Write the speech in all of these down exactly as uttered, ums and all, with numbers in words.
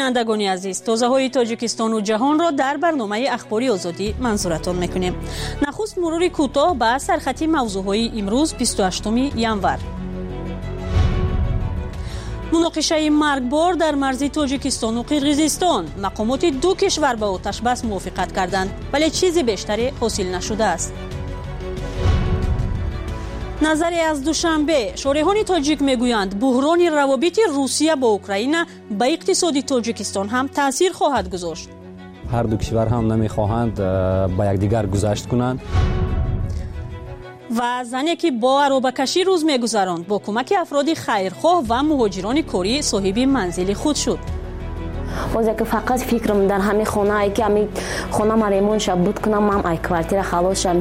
شنوندگان عزیز، تازه‌های تاجیکستان و جهان را در برنامه اخباری آزادی منظورتان میکنیم. نخست مرور کوتاه به سرخط موضوعهای امروز بیست و هشتم ژانویه. مناقشه مرگبار در مرزی تاجیکستان و قرقیزستان. مقامات دو کشور به آتش بس موافقت کردند، ولی چیزی بیشتری حاصل نشده است. نظری از دوشنبه، شارحان تاجیک میگویند بحران روابط روسیه با اوکراین به اقتصاد تاجیکستان هم تاثیر خواهد گذاشت. هر دو کشور هم نمیخواهند با یکدیگر گذشت کنند. و زنی که با عربه‌کشی روز میگذراند با کمک افراد خیرخواه و مهاجران کاری صاحب منزل خود شد. باز که فقط فکرم در همین خانه ای که همین خانه ما ریمون شد بود کنم هم ای کوارتیر خلاص شم.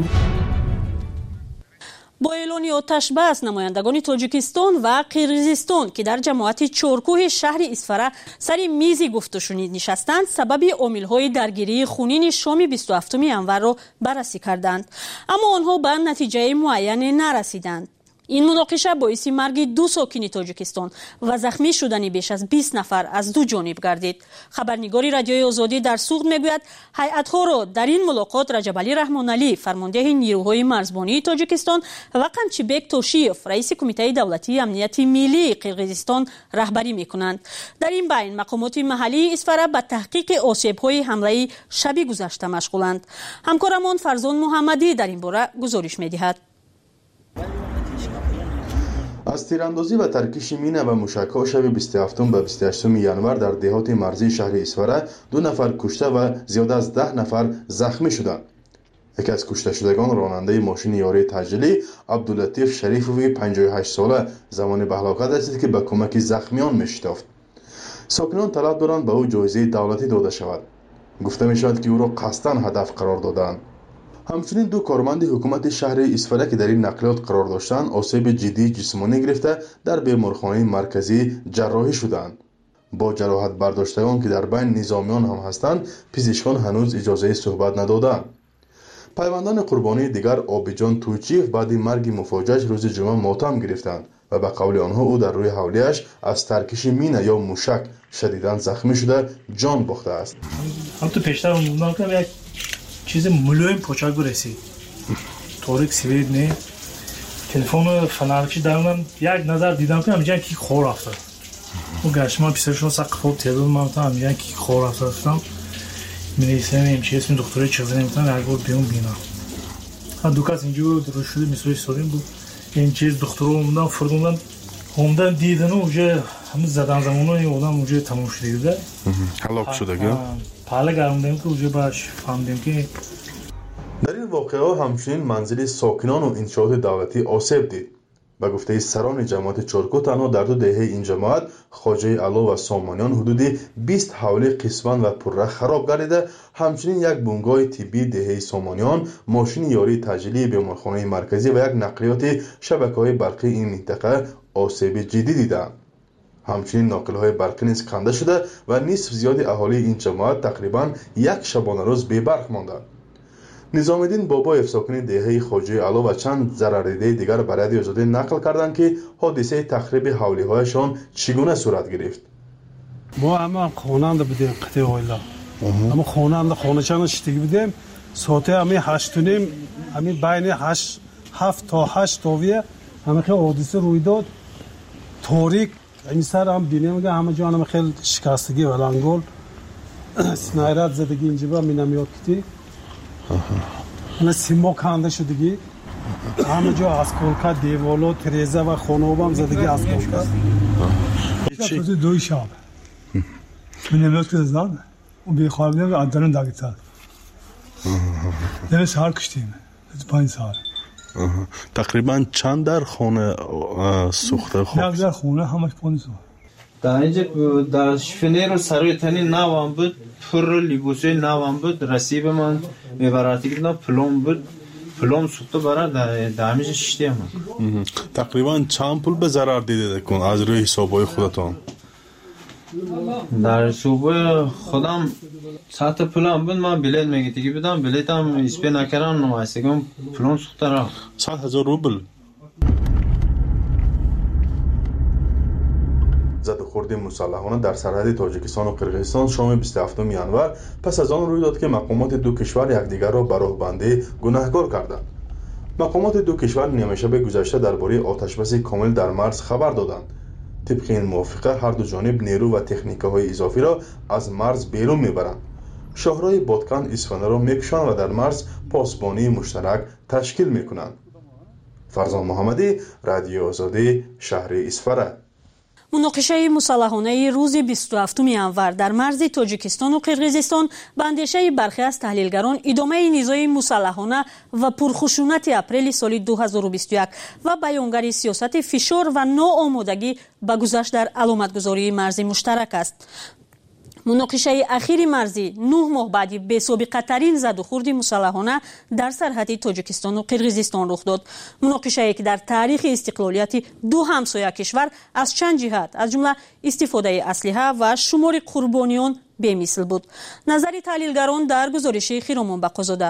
با اعلان آتش بس نمایندگان تاجیکستان و قرقیزستان که در جماعت چارکوه شهر اسفره سر میز گفت و شنید نشستند، سبب عامل‌های درگیری خونین شام بیست و هفتم ژانویه را بررسی کردند، اما آنها به نتیجه معین نرسیدند. این مناقشه باعث مرگ دو ساکن تاجیکستان و زخمی شدن بیش از بیست نفر از دو جانب گردید. خبرنگار رادیوی آزادی در سوغد میگوید هیئت‌ها را در این ملاقات رجب علی رحمان علی فرمانده نیروهای مرزبانی تاجیکستان و قمچیبک توشیف رئیس کمیته دولتی امنیت ملی قرقیزستان رهبری میکنند. در این بین مقامات محلی اسفره به تحقیق آسیب‌های حمله شب گذشته مشغولند. همکارمان فرزان محمدی در این باره گزارش میدهد. از تیراندازی و ترکیش مینه و موشک‌ها شب بیست و هفتم به بیست و هشتم ژانویه در دهات مرزی شهر اسفره دو نفر کشته و زیاد از ده نفر زخمی شدند. یکی از کشته شدگان راننده ماشین یاری تجلی عبداللطیف شریفوی پنجاه و هشت ساله زمان به هلاکت رسید که به کمک زخمیان می‌شتافت. ساکنان طلب دارند به او جایزه دولتی داده شود. گفته می‌شود که او را قصداً هدف قرار دادند. همچنین دو کارمند حکومت شهر اسفره که در این نقلیات قرار داشتند آسیب جدی جسمانی گرفته در بیمارخانه مرکزی جراحی شدند. با جراحت برداشتگان که در بین نظامیان هم هستند، پزشکان هنوز اجازه صحبت ندادند. پیوندان قربانی دیگر آبیجان توچیف بعد مرگ مفاجئش روز جمعه ماتم گرفتند و به قول آنها او در روی حولیش از ترکش مینه یا موشک شدیداً زخمی شده جان باخته است. هم تو پیشتر اون که یک چیز ملایم پوچاک برسید. تاریک سوید نه. تلفن فنرچی دارم یک نظر دیدم که همینجا کی خور افتاد. اون گشما پیششون سقف تلفن ما تا همینجا کی خور افتادم. می‌نویسم این چیز من دکتر چیزی نمی‌تونم یک بار بیام بینا. ها دوکاس اینجور درست شده مثل سوریم بود. این چیز دکتر اومدن فرمودن اومدن دیدن و вже همین زدن زمانو این آدم вже تموم شده. هلاک شده که حالا گرمدیم که вже باش فهمیدیم که در این واقعه همچنین منزل ساکنان و انشاءات دولتی آسیب دید. به گفته سران جماعت چارکو تنها در دو دهه این جماعت خواجه علا و سامانیان حدود بیست حوله قسمت و پره خراب گردیده. همچنین یک بنگاه طبی دهه سامانیان، ماشین یاری تجلی بیمارخانه مرکزی و یک نقلیات شبکه‌های برقی این منطقه آسیب جدی دیدند. همچنین ناقل‌های برقی نیز کنده شده و نصف زیاد اهالی این جماعت تقریباً یک شبانه روز بی برق ماندند. نظام الدین باباєв ساکن دهه خواجه علا و چند ضررده دیگر به رادیو آزادی نقل کردند که حادثه تخریب حولی‌هایشان چگونه صورت گرفت. ما همه خواننده بودیم قطعه ویلا. اما خواننده خانه‌چان شتیگی بودیم. ساعت همه هشت و نیم همه بین هشت هفت تا هشت تاویه همه خیلی حادثه روی داد. تاریک این سر هم دیدیم که همه جا همه خیلی شکستگی و لنگول سنایرات زدگی اینجا با مینامیات کتی. اون سیمو کنده شدگی همه جا از کلکا دیوالو تریزه و خانه هم زدگی از کلکا چی؟ دوی شاب من نمیاد که زدن اون بیخوابیدم و عدلن داگیتال نمی سهار کشتیم پایین سهار تقریبا چند در خانه سوخته خوب؟ یک در خونه همش پایین سهار در اینجا در شفنیر سروی تنی نوام بود پر لیبوسوی نوام بود رسیب من میبراتی که پلوم بود پلوم سوخته برای در همیشه ششتی هم تقریبا چند پول به ضرر دیده کن از روی حسابای خودتان؟ در حسابای خودم ساعت پلوم بود من بلیت میگیتی که بدم بلیت هم اسپی نکرم نمایسته که پلوم سوخته را صد هزار روبل زد و خورد برخورد مسلحانه در سرحد تاجیکستان و قرقیزستان شام بیست و هفتم ینور پس از آن روی داد که مقامات دو کشور یکدیگر را به راهبندی گناهکار کردند. مقامات دو کشور نیمه شب گذشته درباره آتشبس کامل در مرز خبر دادند. طبق این موافقه هر دو جانب نیرو و تکنیک‌های اضافی را از مرز بیرون میبرند. شاهراه بادکن اصفهان را میکشند و در مرز پاسبانی مشترک تشکیل میکنند. فرزان محمدی، رادیو آزادی، شهر اصفهان. مناقشه مسلحانه روز بیست و هفتم ینور در مرز تاجیکستان و قرقیزستان به اندیشه برخی از تحلیلگران ادامه نیزهای مسلحانه و پرخشونت اپریل سال دو هزار و بیست و یک و بیانگر سیاست فشار و ناآمادگی به گذشت در علامتگذاری مرزی مشترک است. مناقشه اخیر مرزی نه ماه بعد بی‌سابقه ترین زد و خورد مسلحانه در سرحد تاجیکستان و قرقیزستان رخ داد. مناقشه که در تاریخ استقلالیت دو همسایه کشور از چند جهت از جمله استفاده اسلحه و شمار قربانیان بی‌مثل بود. نظر تحلیلگران در گزارش خیرامان بقازاده.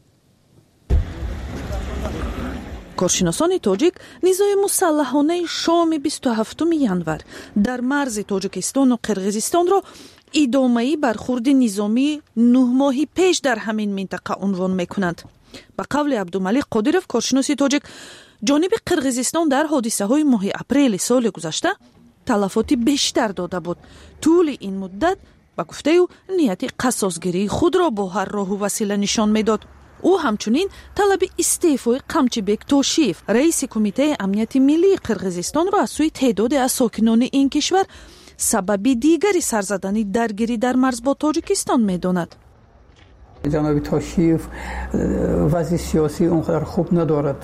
کارشناسان تاجیک نیزهای مسلحانه شام بیست و هفتم ینور در مرز تاجیکستان و قرقیزستان را ادامه‌ای برخورد نظامی نه ماهی پیش در همین منطقه عنوان می‌کنند. به قول عبدالملک قادرов کارشناس تاجیک، جانب قرقیزستان در حادثه‌های ماه اپریل سال گذشته تلفات بیشتر داده بود. طول این مدت به گفته او نیت قصاصگیری خود را با هر راه و وسیله نشان می‌داد. او همچنین طلب استعفای قمچیبک توشیف رئیس کمیته امنیت ملی قرقیزستان را از سوی تعداد از ساکنان این کشور سبب دیگری سرزدنی درگیری در مرز با تاجیکستان می‌داند. جناب توشیف وضع سیاسی اونقدر خوب ندارد.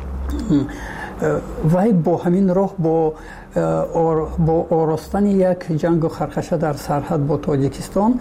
وای با همین راه با با آراستن یک جنگ و خرخشه در سرحد با تاجیکستان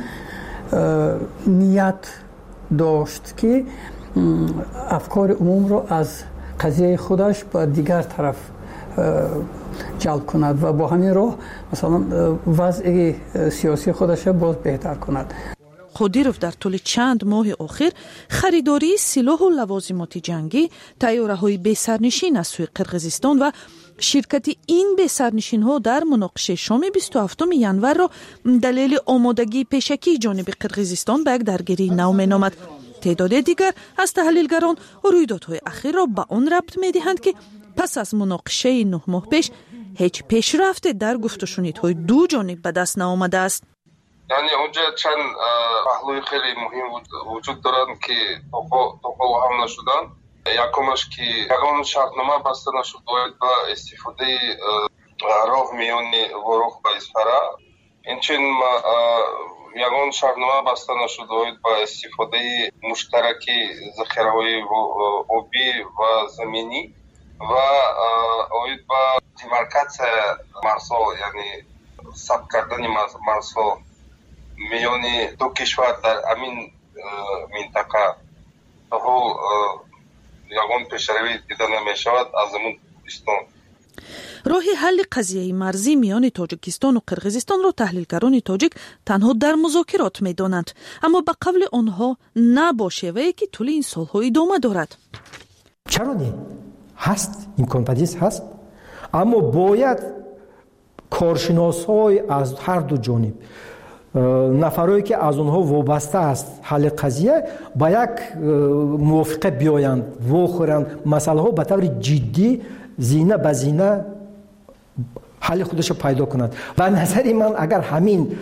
نیت داشت که افکار عموم را از قضیه خودش به دیگر طرف جلب کند و با همین راه مثلا وضع سیاسی خودش باز بهتر کند. قادرov در طول چند ماه اخیر خریداری سلاح و لوازمات جنگی، طیاره‌های بی سرنشین از سوی قرقیزستان و شرکت این بی سرنشین ها در مناقشه شام بیست و هفتم ینور را دلیل آمادگی پیشکی جانب قرقیزستان به یک درگیری نو مینامد. تعداد دیگر از تحلیلگران رویدادهای اخیر را به آن ربط می‌دهند که پس از مناقشه نه ماه پیش هیچ پیشرفت در گفت و شنیدهای دو جانب به دست نآمده است. یعنی اونجا چند پهلوی خیلی مهم وجود دارند که توپا و هم نشدن. یکمش که یگان شرطنامه بسته نشد باید با استفاده راه میان ورخ و اصفهان. اینچنین یگان شرطنامه بسته نشد باید با استفاده مشترک ذخیره‌های آبی و زمینی و باید با دیمارکاسیا مرزها یعنی ثبت کردن مرزها میان دو کشور در همین منطقه تا یگان پیشروی دیده نمی شود از امون پاکستان. راه حل قضیه مرزی میان تاجیکستان و قرقیزستان را تحلیلگران تاجیک تنها در مذاکرات می دانند، اما به قول آنها نه با شیوه‌ای که طول این سالها ادامه دارد. چرا نه؟ هست، امکان پذیر هست، اما باید کارشناس‌های از هر دو جانب نفرایی که از اونها وابسته است حل قضیه با یک موافقه بیایند و خورند مسئله ها به طور جدی زینه به زینه حل خودش پیدا کند. و نظر من اگر همین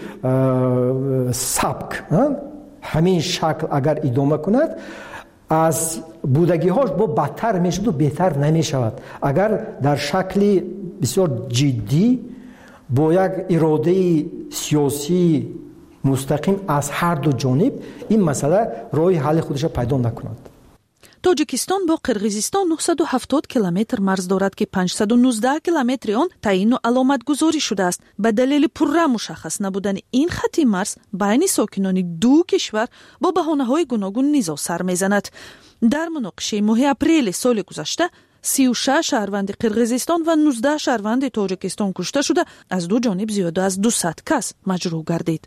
سبک همین شکل اگر ادامه کند از بودگی هاش با بدتر میشد و بهتر نمی شود. اگر در شکلی بسیار جدی با یک اراده سیاسی مستقیم از هر دو جانب این مسئله راه حل خودش پیدا نکند. تاجیکستان با قرقیزستان نهصد و هفتاد کیلومتر مرز دارد که پانصد و نوزده کیلومتر آن تعیین و علامت گذاری شده است. به دلیل پررا مشخص نبودن این خط مرز بین ساکنان دو کشور با بهانه‌های گوناگون نیز سر میزند. در مناقشه ماه اپریل سال گذشته سی و شش شهروند قرقیزستان و نوزده شهروند تاجیکستان کشته شده، از دو جانب زیاده از دویست کس مجروح گردید.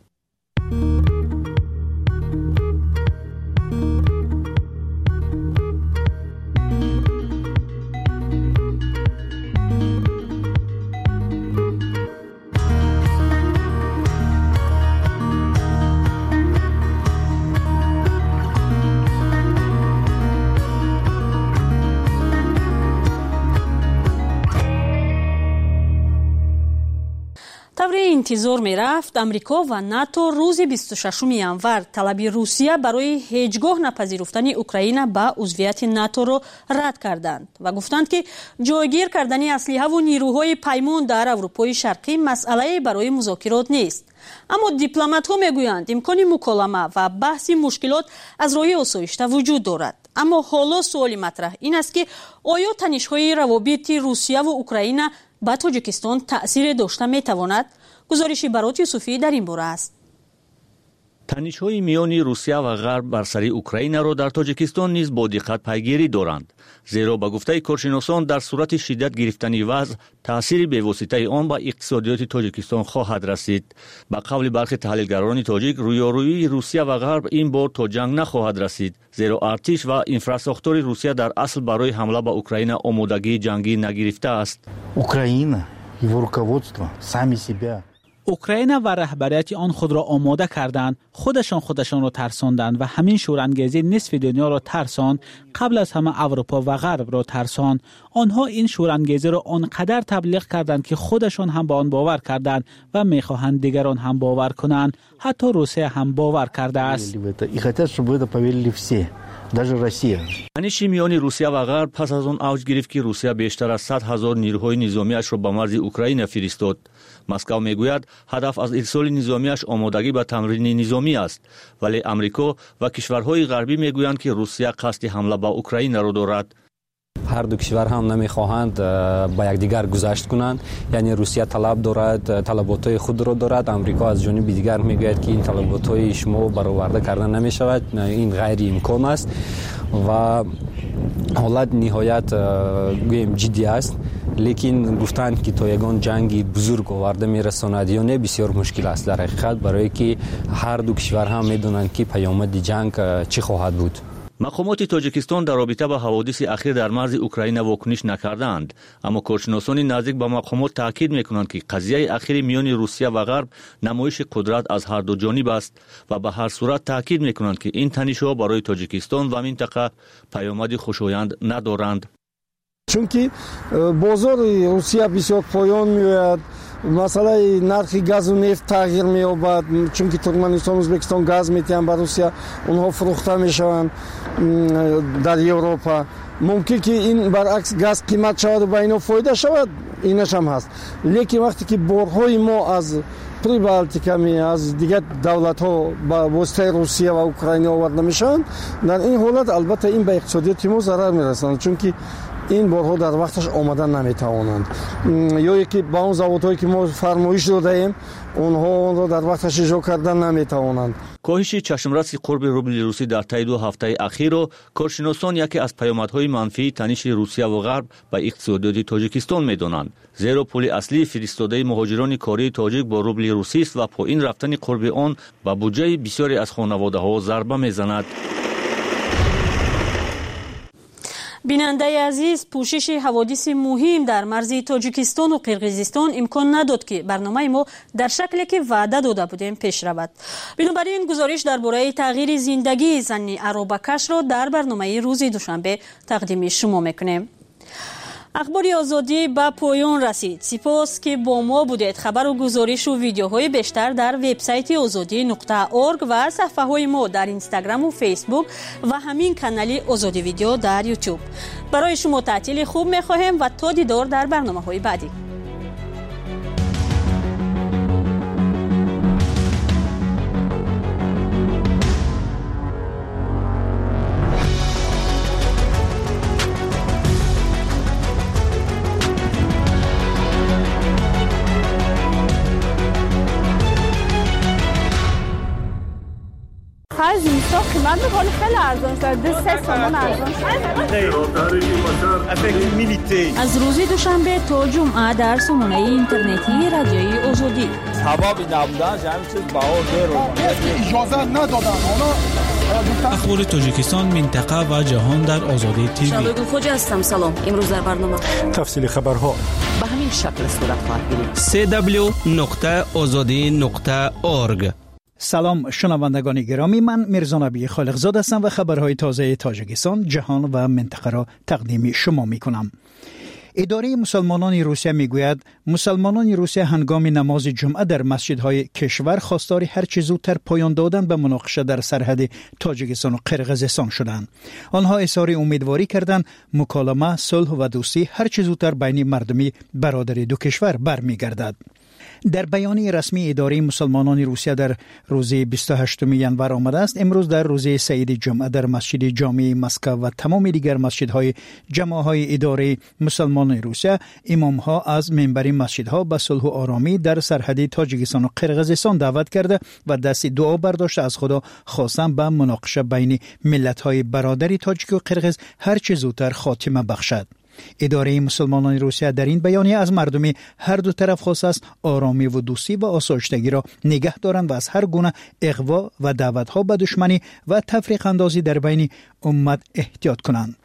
انتظار می رفت امریکا و ناتو روز بیست و ششم январ طلبی روسیه برای هیچگاه نپذیرفتن اوکراین به عضویت ناتو را رد کردند و گفتند که جایگیر کردن اسلحه و نیروهای پیمان در اروپای شرقی مسئله برای مذاکرات نیست. اما دیپلمات ها میگویند امکان مکالمه و بحث مشکلات از راه آسایشته وجود دارد. اما حالا سوالی مطرح این است که آیا تنش‌های روابط روسیه و اوکراین به تاجیکستان تأثیر داشته میتواند؟ گزارشی برات یوسفی در این باره است. تنش‌های میان روسیه و غرب بر سر اوکراین را در تاجیکستان نیز با دقت پیگیری دارند، زیرا به گفته کارشناسان در صورت شدت گرفتن وضع تأثیر بواسطه آن به اقتصادیات تاجیکستان خواهد رسید. به قول برخی تحلیلگران تاجیک، رویارویی روسیه و غرب این بار تا جنگ نخواهد رسید، زیرا ارتش و انفراستراکچور روسیه در اصل برای حمله به اوکراین آمادگی جنگی نگرفته است. اوکراین و руководство сами себя اوکراین و رهبریت آن خود را آماده کردند، خودشان خودشان را ترساندند و همین شورانگیزی نصف دنیا را ترساند، قبل از همه اروپا و غرب را ترساند. آنها این شورانگیزی را آنقدر تبلیغ کردند که خودشان هم به آن باور کردند و میخواهند دیگران هم باور کنند. حتی روسیه هم باور کرده است. تنش میان روسیه و غرب پس از آن اوج گرفت که روسیه بیشتر از صد هزار نیروهای نظامیش را به مرز اوکراین فرستاد. مسکو میگوید هدف از ارسال نظامیش آمادگی به تمرین نظامی است، ولی امریکا و کشورهای غربی میگویند که روسیه قصد حمله به اوکراین را دارد. هر دو کشور هم نمیخواهند با یکدیگر گذشت کنند، یعنی روسیه طلب دارد، طلبات خود را دارد، امریکا از جانب دیگر میگوید که این طلبات شما برآورده کردن نمیشود، این غیر امکان است و حالت نهایت گویم جدی است. لیکن گفتند که تا یگان جنگی بزرگ آورده میرساند یا نه بسیار مشکل است در حقیقت، برای که هر دو کشور هم میدونند که پیامد جنگ چی خواهد بود. مقامات تاجیکستان در رابطه با حوادث اخیر در مرز اوکراین واکنش نکردند، اما کارشناسان نزدیک به مقامات تاکید میکنند که قضیه اخیر میان روسیه و غرب نمایش قدرت از هر دو جانب است و به هر صورت تاکید میکنند که این تنش‌ها برای تاجیکستان و منطقه پیامد خوشایند ندارند. چون که بازار روسیه بسیار پایان میآید، مسئله نرخ گاز و نفت تغییر می‌یابد، چون که ترکمنستان و ازبکستان گاز می‌دهند به روسیه، اونها فروخته میشوند در اروپا. ممکن که این برعکس گاز قیمت شود و به اینا فایده شود، اینش هم هست. لیکن وقتی که بارهای ما از پریبالتیکا می از دیگر دولت ها با واسطه روسیه و اوکراین آورده میشن، در این حالت البته این به اقتصادیات ما ضرر میرساند، چون که این بارها در وقتش آمدن نمیتوانند، یا یکی با اون زوادهایی که ما فرمایش داده ایم اونها اون را در وقتش اجرا کردن نمیتوانند. کاهش چشمرس قرب روبل روسی در طی دو هفته اخیر را کارشناسان یکی از پیامدهای منفی تنش روسیه و غرب به اقتصادیات تاجیکستان میدانند، زیرا پول اصلی فرستاده مهاجران کاری تاجیک با روبل روسی است و پایین رفتن قرب آن به بودجه بسیاری از خانواده‌ها ضربه میزند. بیننده عزیز، پوشش حوادث مهم در مرز تاجیکستان و قرقیزستان امکان نداد که برنامه ما در شکلی که وعده داده بودیم پیش رود. بنابراین گزارش درباره تغییر زندگی زن عربکش را در برنامه روز دوشنبه تقدیم شما میکنیم. اخبار آزادی به پایان رسید. سپاس که با ما بودید. خبر و گزارش و ویدیوهای بیشتر در وبسایت آزادی نقطه اورگ و صفحه های ما در اینستاگرام و فیسبوک و همین کانال آزادی ویدیو در یوتیوب. برای شما تعطیل خوب می‌خواهیم و تا دیدار در برنامه‌های بعدی. خرج میسا قیمت بخوری خیلی ارزان شد، دو سه سامان ارزان شد. از روز دوشنبه تا جمعه در سامانه اینترنتی رادیوی آزادی. سبب نبودن همین چیز باور رو اجازه ندادن. اخبار تاجیکستان، منطقه و جهان در آزادی تیوی. شامگو خوجا هستم. سلام. امروز در برنامه تفصیل خبرها به همین شکل صورت خواهد گرفت. سه دبلیو نقطه آزادی نقطه اورگ. سلام شنوندگان گرامی، من میرزا نبی خالقزاد هستم و خبرهای تازه تاجیکستان، جهان و منطقه را تقدیم شما می کنم. اداره مسلمانان روسیه میگوید مسلمانان روسیه هنگام نماز جمعه در مسجدهای کشور خواستار هر چه زودتر پایان دادن به مناقشه در سرحد تاجیکستان و قرقیزستان شدند. آنها اظهار امیدواری کردند مکالمه، صلح و دوستی هر چه زودتر بین مردمی برادری دو کشور برمیگردد. در بیانیه رسمی اداره مسلمانان روسیه در روز بیست و هشتم ژانویه آمده است امروز در روز سید جمعه در مسجد جامع مسکو و تمام دیگر مسجدهای جماعهای اداره مسلمانان روسیه امامها از منبر مسجدها به صلح و آرامی در سرحد تاجیکستان و قرقیزستان دعوت کرده و دست دعا برداشته از خدا خواستند به مناقشه بین ملت‌های برادری تاجیک و قرقیز هر چه زودتر خاتمه بخشد. اداره مسلمانان روسیه در این بیانیه از مردم هر دو طرف خواست است آرامی و دوستی و آسایشتگی را نگه دارند و از هر گونه اغوا و دعوت‌ها به دشمنی و تفریق اندازی در بین امت احتیاط کنند.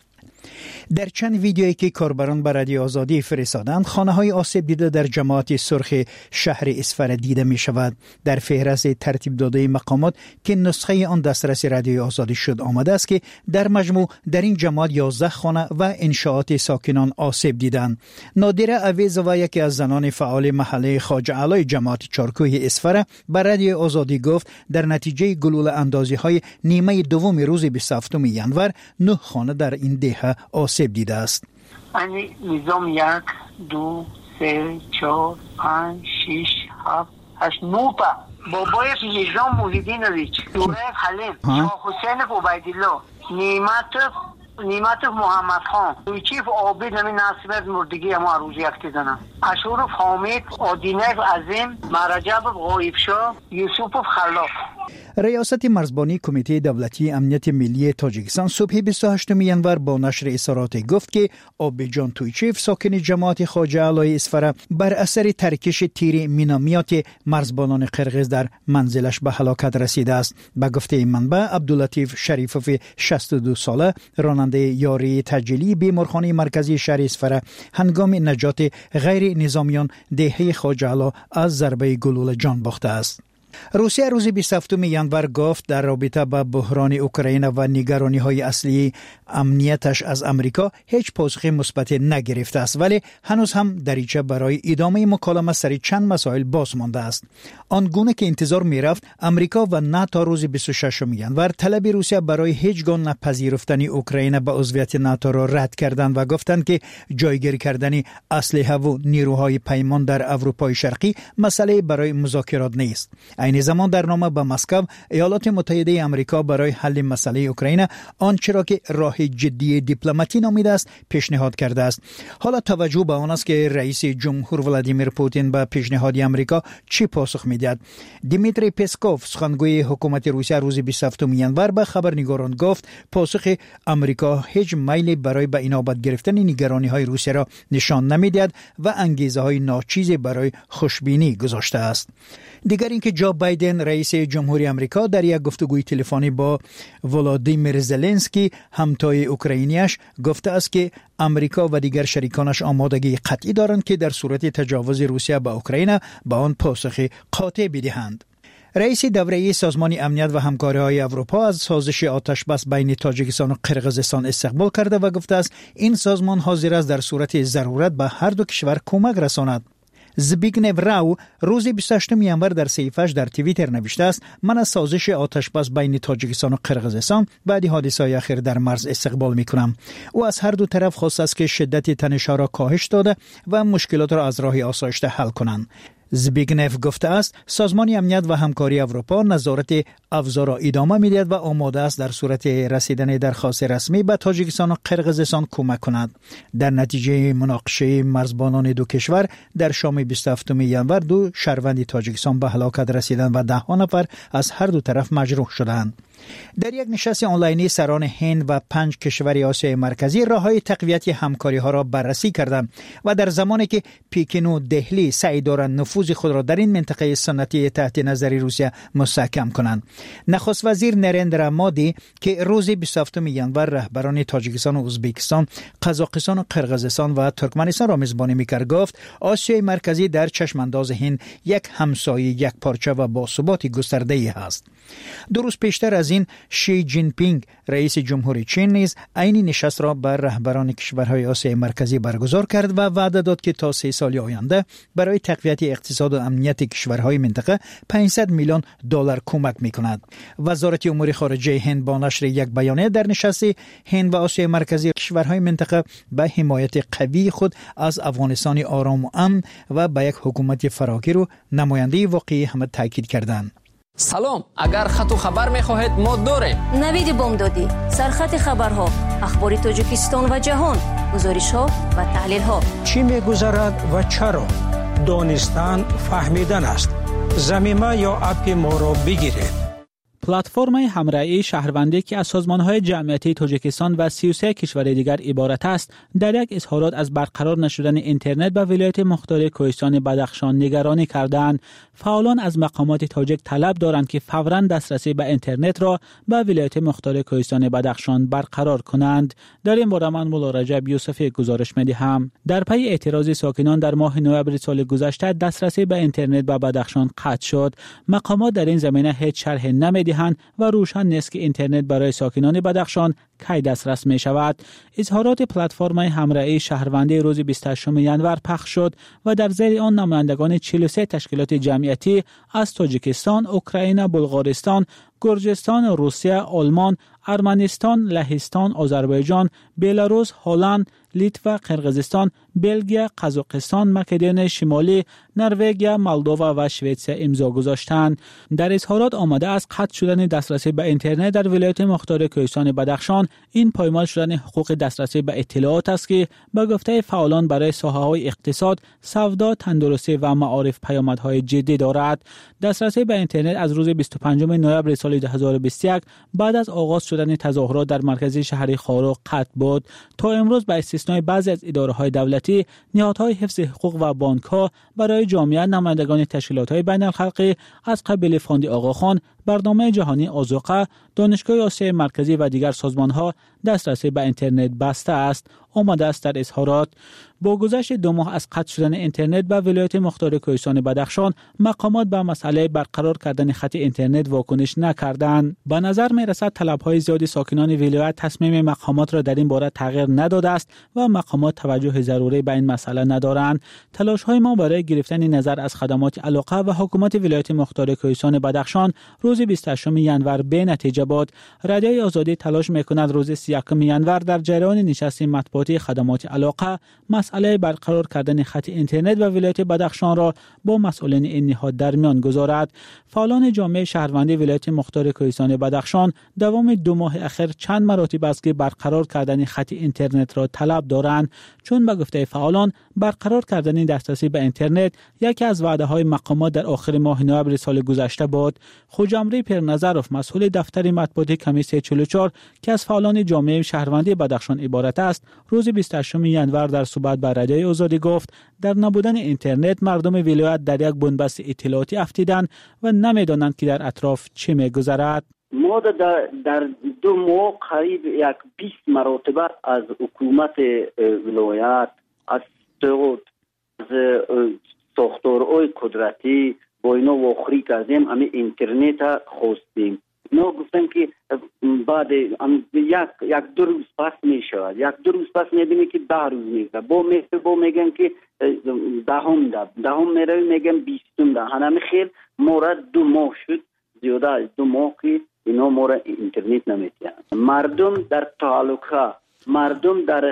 در چند ویدیویی که کاربران به رادیو آزادی فرستادند خانه‌های آسیب دیده در جماعت سرخ شهر اسفر دیده می شود. در فهرست ترتیب داده مقامات که نسخه آن دسترس رادیو آزادی شد آمده است که در مجموع در این جماعت یازده خانه و انشاءات ساکنان آسیب دیدند. نادره اویزووا یکی از زنان فعال محله خواجه علای جماعت چارکوه اسفر به رادیو آزادی گفت در نتیجه گلوله اندازی‌های نیمه دوم روز بیست و هفتم ژانویه نه خانه در این دهه آسیب دیده است. یعنی نظام یک دو سه چهار پنج شش هفت هشت نه تا بابای نظام محیدینویچ دوره حلیم شاه حسین عبیدالله نعمت نعمت محمد خان چیف عابد نمی ناصر از مردگی اما روز یک دیدنم اشورف حامد آدینه عظیم مرجب غایبشاه یوسف خلاف. ریاست مرزبانی کمیته دولتی امنیت ملی تاجیکستان صبح بیست و هشتم ژانویه با نشر اظهارات گفت که آبجان تویچیف ساکن جماعت خواجه علای اسفر بر اثر ترکش تیر مینامیات مرزبانان قرقیز در منزلش به هلاکت رسیده است. به گفته منبع عبداللطیف شریفوف شصت و دو ساله راننده یاری تجلی بیمارخانه مرکزی شهر اسفر هنگام نجات غیر نظامیان دهه خواجه علا از ضربه گلوله جان باخته است. روسیه روز بیست و هفتم ژانویه گفت در رابطه با بحران اوکراین و نگرانی های اصلی امنیتش از امریکا هیچ پاسخ مثبت نگرفته است ولی هنوز هم دریچه برای ادامه مکالمه سر چند مسائل باز مانده است. آنگونه که انتظار میرفت امریکا و نه تا روز بیست و ششم ژانویه طلب روسیه برای هیچ گونه نپذیرفتن اوکراین به عضویت ناتو را رد کردند و گفتند که جایگیری کردن اسلحه و نیروهای پیمان در اروپای شرقی مسئله برای مذاکرات نیست. این زمان در نامه به مسکو ایالات متحده آمریکا برای حل مسئله اوکراین آنچه را که راه جدی دیپلماتی نامیده است پیشنهاد کرده است. حالا توجه به آن است که رئیس جمهور ولادیمیر پوتین به پیشنهاد آمریکا چی پاسخ میدهد. دیمیتری پسکوف سخنگوی حکومت روسیه روز بیست و هفتم ژانویه به خبرنگاران گفت پاسخ آمریکا هیچ میلی برای به اینابت گرفتن نگرانی های روسیه را نشان نمیدهد و انگیزه های ناچیزی برای خوشبینی گذاشته است. دیگر اینکه جو بایدن رئیس جمهوری آمریکا در یک گفتگوی تلفنی با ولادیمیر زلنسکی همتای اوکراینیش گفته است که آمریکا و دیگر شریکانش آمادگی قطعی دارند که در صورت تجاوز روسیه به اوکراین به آن پاسخ قاطع بدهند. رئیس دوره‌ای سازمان امنیت و همکاری‌های اروپا از سازش آتشبس بین تاجیکستان و قرقیزستان استقبال کرده و گفته است این سازمان حاضر است در صورت ضرورت به هر دو کشور کمک رساند. زبیگنیو راو روز بیست و هشتم ژانویه در صفحه‌اش در توییتر نوشته است من از سازش آتشبس بین تاجیکستان و قرقیزستان بعد حادثه‌های اخیر در مرز استقبال می‌کنم. او از هر دو طرف خواست است که شدت تنش‌ها را کاهش داده و مشکلات را از راه آسایشته حل کنند. زبیگنیو گفته است سازمان امنیت و همکاری اروپا نظارت افزا را ادامه می‌دهد و آماده است در صورت رسیدن درخواست رسمی به تاجیکستان و قرقیزستان کمک کند. در نتیجه مناقشه مرزبانان دو کشور در شام بیست و هفتم ژانویه دو شهروند تاجیکستان به هلاکت رسیدند و ده نفر از هر دو طرف مجروح شدند. در یک نشست آنلاینی سران هند و پنج کشور آسیای مرکزی راه‌های تقویت همکاری‌ها را بررسی کردند و در زمانی که پکین و دهلی سعی دارند نفوذ خود را در این منطقه سنتی تحت نظر روسیه مستحکم کنند. نخست وزیر نریندرا مودی که روز بیست و هفتم ژانویه رهبران تاجیکستان و ازبکستان، قزاقستان و قرقیزستان و ترکمنستان را میزبانی می‌کرد گفت آسیای مرکزی در چشم انداز هند یک همسایه یک پارچه و باثبات گسترده‌ای است. دو روز پیشتر از از این شی جین پینگ رئیس جمهوری چین نیز عین نشست را بر رهبران کشورهای آسیای مرکزی برگزار کرد و وعده داد که تا سه سال آینده برای تقویت اقتصاد و امنیت کشورهای منطقه پانصد میلیون دلار کمک می‌کند. وزارت امور خارجه هند با نشر یک بیانیه در نشست هند و آسیای مرکزی کشورهای منطقه به حمایت قوی خود از افغانستان آرام و امن و به یک حکومت فراگیر و نماینده واقعی هم تاکید کردند. سلام، اگر خط و خبر می‌خواهید ما داریم. نوید بامدادی، سرخط خبرها، اخبار تاجیکستان و جهان، گزارش‌ها و تحلیل‌ها. چی می‌گذرد و چرا؟ دانستن فهمیدن است. زمینه یا اپ ما را بگیرید. پلتفرم همراهی شهروندی که از سازمان‌های جمعیتی تاجیکستان و سی و سه کشور دیگر عبارت است، در یک اظهارات از برقرار نشدن اینترنت به ولایت مختار کوهستان بدخشان نگرانی کردند. فعالان از مقامات تاجیک طلب دارند که فوراً دسترسی به اینترنت را به ولایت مختار کوهستان بدخشان برقرار کنند. در این باره من مولا رجب یوسفی گزارش می‌دهم. در پی اعتراض ساکنان در ماه نوامبر سال گذشته دسترسی به اینترنت به بدخشان قطع شد. مقامات در این زمینه هیچ شرح نمی‌دهند و روشن نیست که اینترنت برای ساکنان بدخشان کی دسترس می شود. اظهارات پلتفرم همراهی شهروندی روز بیست و هشتم ژانویه پخش شد و در زیر آن نمایندگان چهل و سه تشکیلات جمعیتی از تاجیکستان، اوکراین، بلغارستان، گرجستان، روسیه، آلمان، ارمنستان، لهستان، آذربایجان، بلاروس، هلند، لیتوا، قرقیزستان، بلژیک، قزاقستان، مقدونیای شمالی، نروژ، مولداوا و سوئیس امضا گذاشتند. در اظهارات آمده از قطع شدن دسترسی به اینترنت در ولایت مختار کوهستان بدخشان این پایمال شدن حقوق دسترسی به اطلاعات است که به گفته فعالان برای ساحه‌های اقتصاد، سودا، تندرستی و معارف پیامدهای جدی دارد. دسترسی به اینترنت از روز بیست و پنجم نوامبر سال دو هزار و بیست و یک بعد از آغاز شدن تظاهرات در مرکز شهر خارو قطع بود. تا امروز به استثنای بعضی از اداره‌های دولتی، نهادهای حفظ حقوق و بانک‌ها برای جامعه نمایندگان تشکیلات‌های بین‌الخلقی از قبیل فاند آقاخان، برنامه جهانی آذوقه، دانشگاه آسیای مرکزی و دیگر سازمان‌ها دسترسی به اینترنت بسته است. آمده است در اظهارات با گذشت دو ماه از قطع شدن اینترنت به ولایت مختار کوهستان بدخشان، مقامات به مسئله برقرار کردن خط اینترنت واکنش نکردند. به نظر می‌رسد طلب‌های زیادی ساکنان ولایت تصمیم مقامات را در این باره تغییر نداده است و مقامات توجه ضروری به این مسئله ندارند. تلاش‌های ما برای گرفتن نظر از خدمات علاقه و حکومت ولایت مختار کوهستان بدخشان روز بیست و هشتم ژانویه به نتیجه بود. رادیوی آزادی تلاش می‌کند روز سی و یکم ژانویه در جریان نشست مطبوعاتی خدمات علاقه مسئله برقرار کردن خط اینترنت و ولایت بدخشان را با مسئولین این نهاد در میان گذارد. فعالان جامعه شهروندی ولایت مختار کوهستان بدخشان دوام دو ماه اخیر چند مراتب است که برقرار کردن خط اینترنت را طلب دارند، چون به گفته فعالان برقرار کردن دسترسی به اینترنت یکی از وعده‌های مقامات در آخر ماه نوامبر سال گذشته بود. خوجمری پرنظرف مسئول دفتر مطبوعاتی کمیسیون چهل و چهار که از فعالان جامعه شهروندی بدخشان عبارت است، روز بیست و هشتم ژانویه در صحبت با رادیوی آزادی گفت در نبودن اینترنت مردم ولایت در یک بنبست اطلاعاتی افتیدند و نمیدانند که در اطراف چه میگذرد. ما در, در دو ماه قریب یک بیست مرتبه از حکومت ولایت، از سعود، از ساختارهای قدرتی با اینا واخری کردیم، همه اینترنت خواستیم. اینا گفتن که بعد یک یک دو روز پس می شود، یک دو روز پس می بینی که ده روز می شود، با می با میگن که دهم ده دهم می روی میگن بیستم ده. همه خیلی مورد دو ماه شد، زیاده از دو ماه که اینا مورد اینترنت نمیتیان. مردم در تعلقه، مردم در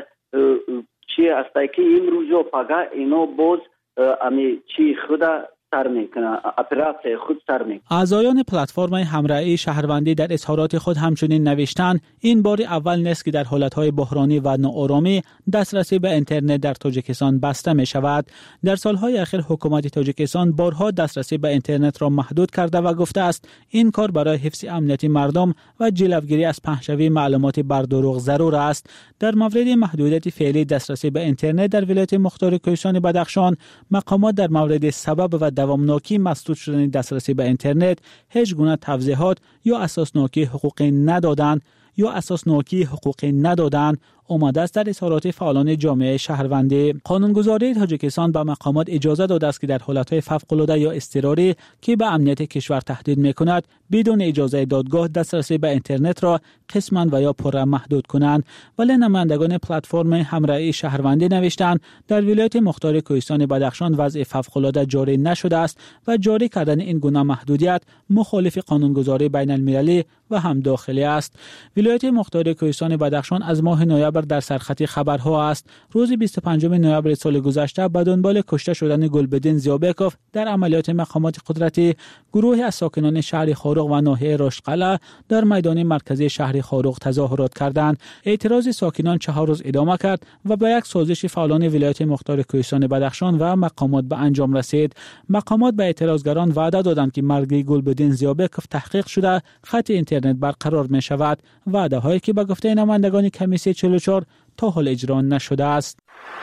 چی است که این روزا پگاه اینا باز امی چی خدا سر میکنه، اپراتور خود سر میکنه. اعضایان پلتفرم همراهی شهروندی در اظهارات خود همچنین نوشتند این بار اول نیست که در حالتهای بحرانی و ناآرامی دسترسی به اینترنت در تاجیکستان بسته می شود. در سالهای اخیر حکومت تاجیکستان بارها دسترسی به اینترنت را محدود کرده و گفته است این کار برای حفظ امنیت مردم و جلوگیری از پخش‌شوی معلومات بر دروغ ضرور است. در مورد محدودیت فعلی دسترسی به اینترنت در ولایت مختار کوهستان بدخشان، مقامات در مورد سبب و دوامناکی مسدود شدن دسترسی به اینترنت هیچ گونه توضیحات یا اساسناکی حقوقی ندادند یا اساسناکی حقوقی ندادند. آمده است در اظهارات فعالان جامعه شهروندی. قانونگذاری تاجیکستان به مقامات اجازه داده است که در حالتهای فوق‌العاده یا اضطراری که به امنیت کشور تهدید می‌کند بدون اجازه دادگاه دسترسی به اینترنت را قسماً و یا پرا محدود کنند. ولی نمایندگان پلتفرم همراهی شهروندی نوشتند در ولایت مختار کوهستان بدخشان وضع فوق‌العاده جاری نشده است و جاری کردن این گونه محدودیت مخالف قانونگذاری بین المللی و هم داخلی است. ولایت مختار کوهستان بدخشان از ماه نوامبر در سرخط خبرها است. روز بیست و پنجم نوامبر سال گذشته به دنبال کشته شدن گلبدین زیابکوف در عملیات مقامات قدرتی، گروهی از ساکنان شهر خاروق و ناحیه رشتقلعه در میدان مرکزی شهر خاروق تظاهرات کردند. اعتراض ساکنان چهار روز ادامه کرد و به یک سازش فعالان ولایت مختار کوهستان بدخشان و مقامات به انجام رسید. مقامات به اعتراضگران وعده دادند که مرگ گلبدین زیابکوف تحقیق شده، خط اینترنت برقرار می شود. وعده هایی که به گفته نمایندگان کمیسیون چهل و چهار تا حال اجرا نشده است.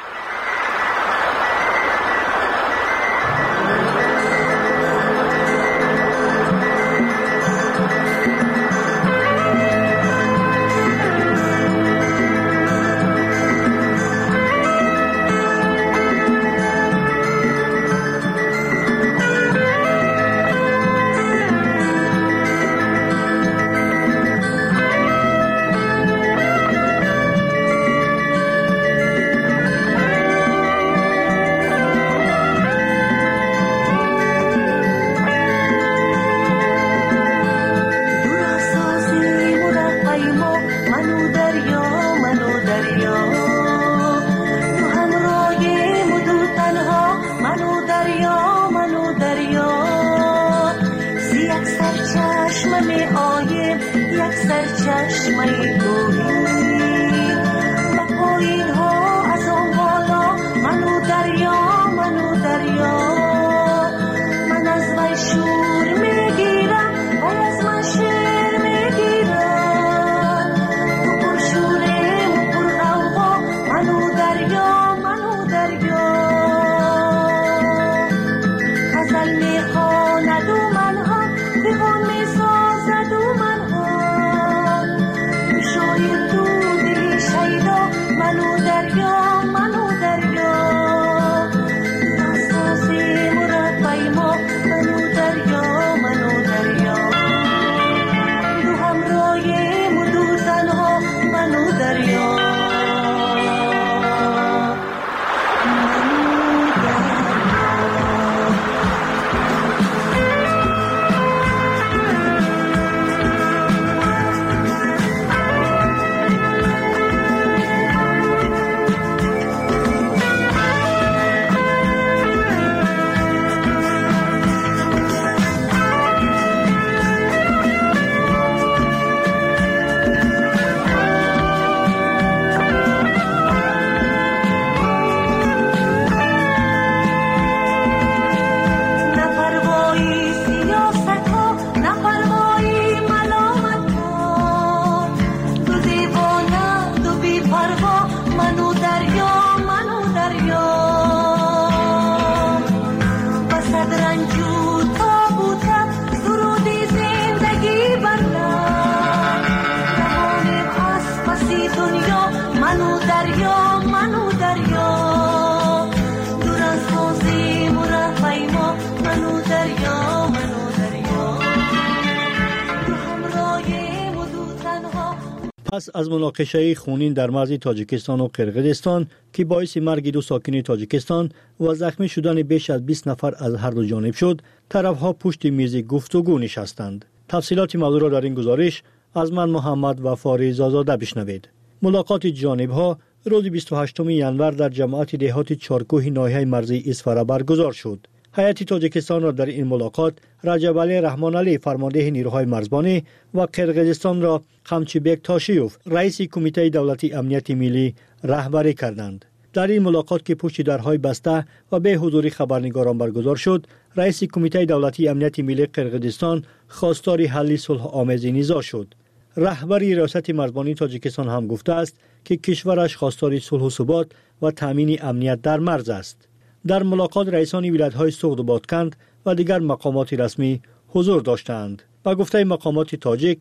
پس از مناقشه خونین در مرز تاجیکستان و قرقیزستان که باعث مرگ دو ساکن تاجیکستان و زخمی شدن بیش از بیست نفر از هر دو جانب شد، طرفها پشت میز گفتگو نشستند. تفصیلات موضوع را در این گزارش از من محمد وفاری زازاده بشنوید. ملاقات جانبها روز بیست و هشتم ژانویه در جماعت دهات چارکوه ناحیه مرزی اسفره برگزار شد. هیئت تاجیکستان را در این ملاقات رجب علی رحمان علی فرمانده نیروهای مرزبانی و قرقیزستان را قمچیبک تاشیوف رئیس کمیته دولتی امنیت ملی رهبری کردند. در این ملاقات که پشت درهای بسته و به حضور خبرنگاران برگزار شد، رئیس کمیته دولتی امنیت ملی قرقیزستان خواستار حل صلح آمیز نزاع شد. رهبری ریاست مرزبانی تاجیکستان هم گفته است که کشورش خواستار صلح و ثبات و تامین امنیت در مرز است. در ملاقات رئیسان ولایت‌های سوغد و بادکند و دیگر مقامات رسمی حضور داشتند. با گفته مقامات تاجیک،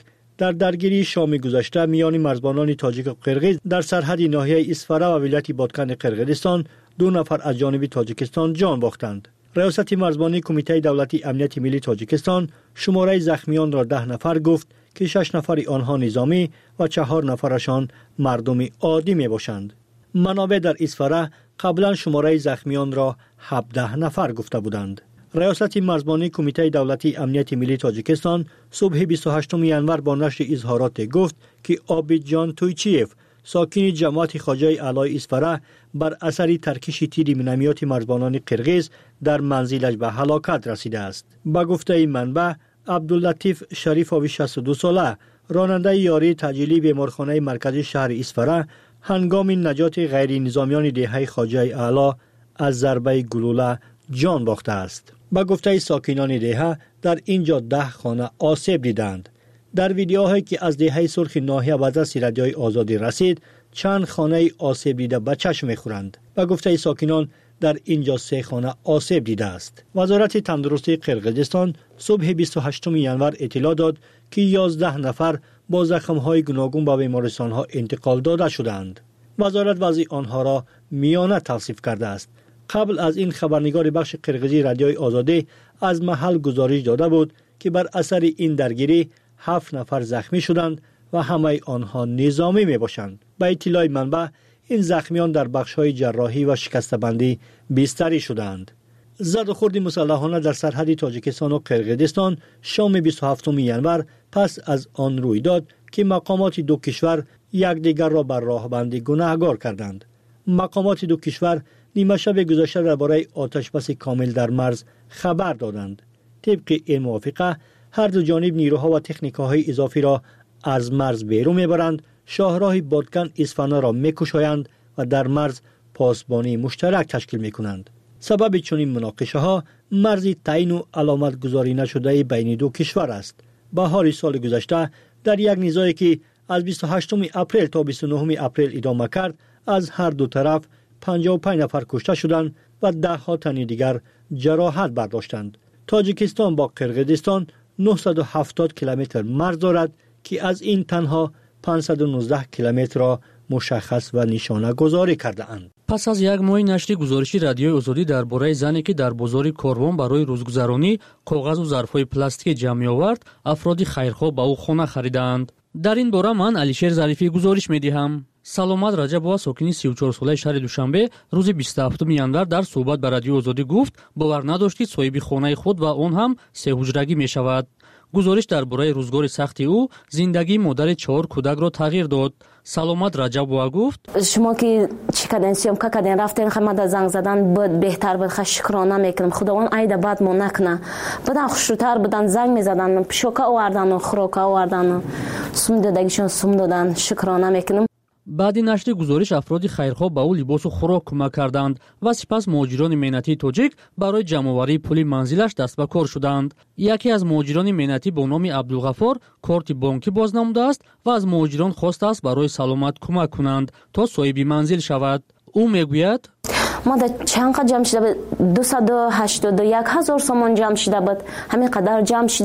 در درگیری شام گذشته میان مرزبانان تاجیک و قرغیز در سرحد ناحیه اسفره و ولایت بادکن قرغیزستان دو نفر از جانب تاجیکستان جان باختند. ریاست مرزبانی کمیته دولتی امنیت ملی تاجیکستان شماره زخمیان را ده نفر گفت که شش نفر آنها نظامی و چهار نفرشان مردم عادی می باشند. منابع در اسفره قبلا شماره زخمیان را هفده نفر گفته بودند. ریاست مرزبانی کمیته دولتی امنیت ملی تاجیکستان صبح بیست و هشتم ژانویه با نشر اظهارات گفت که عابدجان تویچیف ساکن جماعت خواجه اعلی اسفره بر اثر ترکش تیر مینومیات مرزبانان قرغیز در منزلش به هلاکت رسیده است. با گفته این منبع، عبداللطیف شریفوی شصت و دو ساله راننده یاری تجلیلی بیمارخانه مرکزی شهر اسفره هنگام نجات غیر نظامیان دهه خواجه اعلی از ضربه گلوله جان باخته است. با گفته ساکنان دهه در اینجا ده خانه آسیب دیدند. در ویدیوهایی که از دهه سرخ ناحیه به دست رادیوی آزادی رسید چند خانه آسیب دیده به چشم می‌خورند. با گفته ساکنان در اینجا سه خانه آسیب دیده است. وزارت تندرستی قرغیزستان صبح بیست و هشتم ژانویه اطلاع داد که یازده نفر با زخم‌های گوناگون به بیمارستان‌ها انتقال داده شدند. وزارت وضع آنها را میانه توصیف کرده است. قبل از این خبرنگار بخش قرغیزی رادیوی آزادی از محل گزارش داده بود که بر اثر این درگیری هفت نفر زخمی شدند و همه آنها نظامی می باشند. به اطلاع منبع این زخمیان در بخش‌های جراحی و شکسته‌بندی بستری شدند. زد و خورد مسلحانه در سرحد تاجیکستان و قرغیزستان شام بیست و هفتم ژانویه پس از آن روی داد که مقامات دو کشور یکدیگر را بر راهبندی گناهکار کردند. مقامات دو کشور نیمه شب گذشته درباره آتشبس کامل در مرز خبر دادند. طبق این موافقه هر دو جانب نیروها و تکنیک‌های اضافی را از مرز بیرون میبرند، شاهراه بادکن اصفهان را میکشایند و در مرز پاسبانی مشترک تشکیل میکنند. سبب چنین مناقشه ها مرزی تعیین و علامت گذاری نشده بین دو کشور است. بهار سال گذشته در یک نزاعی که از بیست و هشتم اپریل تا بیست و نهم اپریل ادامه کرد از هر دو طرف پنجاه و پنج نفر کشته شدند و ده ها تن دیگر جراحت برداشتند. تاجیکستان با قرغیزستان نهصد و هفتاد کیلومتر مرز دارد که از این تنها پانصد و نوزده کیلومتر را مشخص و نشانه گذاری کرده اند. پس از یک ماه نشر گزارشی رادیوی آزادی درباره زنی که در بازار کاروان برای روزگذرانی کاغذ و ظرف‌های پلاستیکی جمع آورد، افراد خیرخواه با او خانه خریدند. در این باره من علیشیر ظریفی گزارش می‌دهم. سلامت رجبова ساکنی سی و چهار ساله شهر دوشنبه روز بیست و هفتم ژانویه در صحبت با رادیو آزادی گفت باور نداشت که صاحب خانه خود و آن هم سه حجرگی می‌شود. گزارش درباره روزگار سخت او زندگی مادر چهار کودک را تغییر داد. سلامت رجبова گفت شما که چی کردین سیامکا کردین رفتین خدمت زنگ زدن بود بهتر بود خش شکرانه میکنم خداوند عید بعد ما نکنه بدن خوشتر بدن زنگ میزدن پیشوکا آوردن و خوراکا آوردن سوم دادگیشون سوم دادن شکرانه میکنم. بعد نشر گزارش افراد خیرخواه به او لباس و خوراک کمک کردند و سپس مهاجران مهنتی تاجیک برای جمع‌آوری پول منزلش دست به کار شدند. یکی از مهاجران مهنتی با نام عبدالغفار کارت بانکی باز نموده است و از مهاجران خواسته است برای سلامت کمک کنند تا صاحب منزل شود. او میگوید ما در چند قدر جمع شده بود دویست و هشتاد و یک هزار سامان جمع شده بود همین قدر جمع شده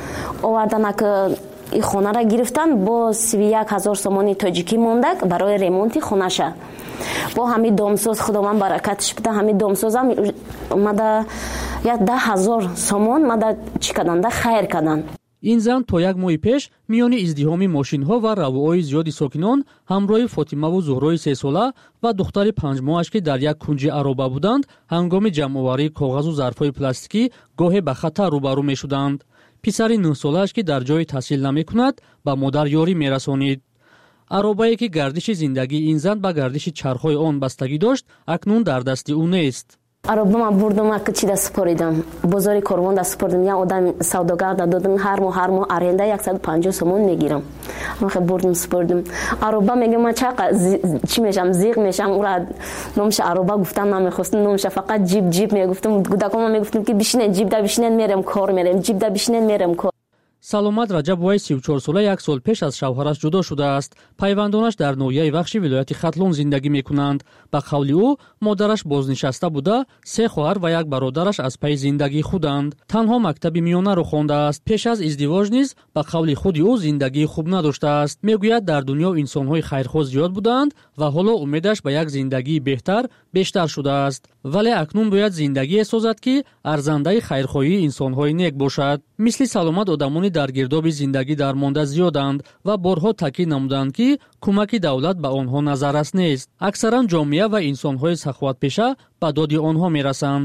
آوردن که این خانه را گرفتن با سی و یک هزار سامانی تاجیکی مونده برای ریمونت خانه شه با همین دامساز خداوند برکتش بده همین دامساز هم مده یک ده هزار سامان مده چی کردن خیر کردن. این زن تا یک ماه پیش میان ازدحام ماشین ها و روای زیادی ساکنان همراه فاطمه و زهرای سه ساله و دختر پنج ماهش که در یک کنج عرابه بودند هنگام جمع‌آوری کاغذ و ظرف‌های پلاستیکی گاهی به خطر روبرو می‌شدند. پسر نه ساله‌اش که در جای تحصیل نمی‌کند با مادر یاری می‌رسانید. عرابه‌ای که گردش زندگی این زن با گردش چرخ‌های آن بستگی داشت اکنون در دست او نیست. عربه ما بردم که چی دست سپاریدم بازار کاروان دست سپاریدم یا آدم سوداگر دادم هر ماه هر ماه آرنده صد و پنجاه سومون میگیرم من خیلی بردم سپاریدم. عربه میگه من چقدر چی میشم زیغ میشم اون را نامش عربه گفتم نمیخواستم نامش فقط جیب جیب میگفتم کودکام میگفتم که بشینن جیب دا بشینن میرم کار میرم جیب دا بشینن میرم کار. саломат раҷаб вай سی و چهار сола як сол пеш аз шавҳараш ҷудо шудааст. пайвандонаш дар ноҳияи вахши вилояти хатлон зиндагӣ мекунанд. ба қавли ӯ модараш бознишаста буда, се хоҳар ва як бародараш аз пайи зиндагии худанд. танҳо мактаби миёнаро хондааст. пеш аз издивоҷ низ ба қавли худи ӯ зиндагии хуб надоштааст. мегӯяд дар дунё инсонҳои хайрхоҳ зиёд буданд ва ҳоло умедаш ба як зиндагии беҳтар бештар шудааст. вале акнун бояд зиндагие созад ки арзандаи хайрхоҳии инсонҳои нек бошад. мисли саломат одамони дар гирдоби зиндагӣ дармонда зиёданд ва борҳо таъкид намуданд ки кӯмаки давлат ба онҳо назаррас нест. аксаран ҷомеа ва инсонҳои саховатпеша ба доди онҳо мерасанд.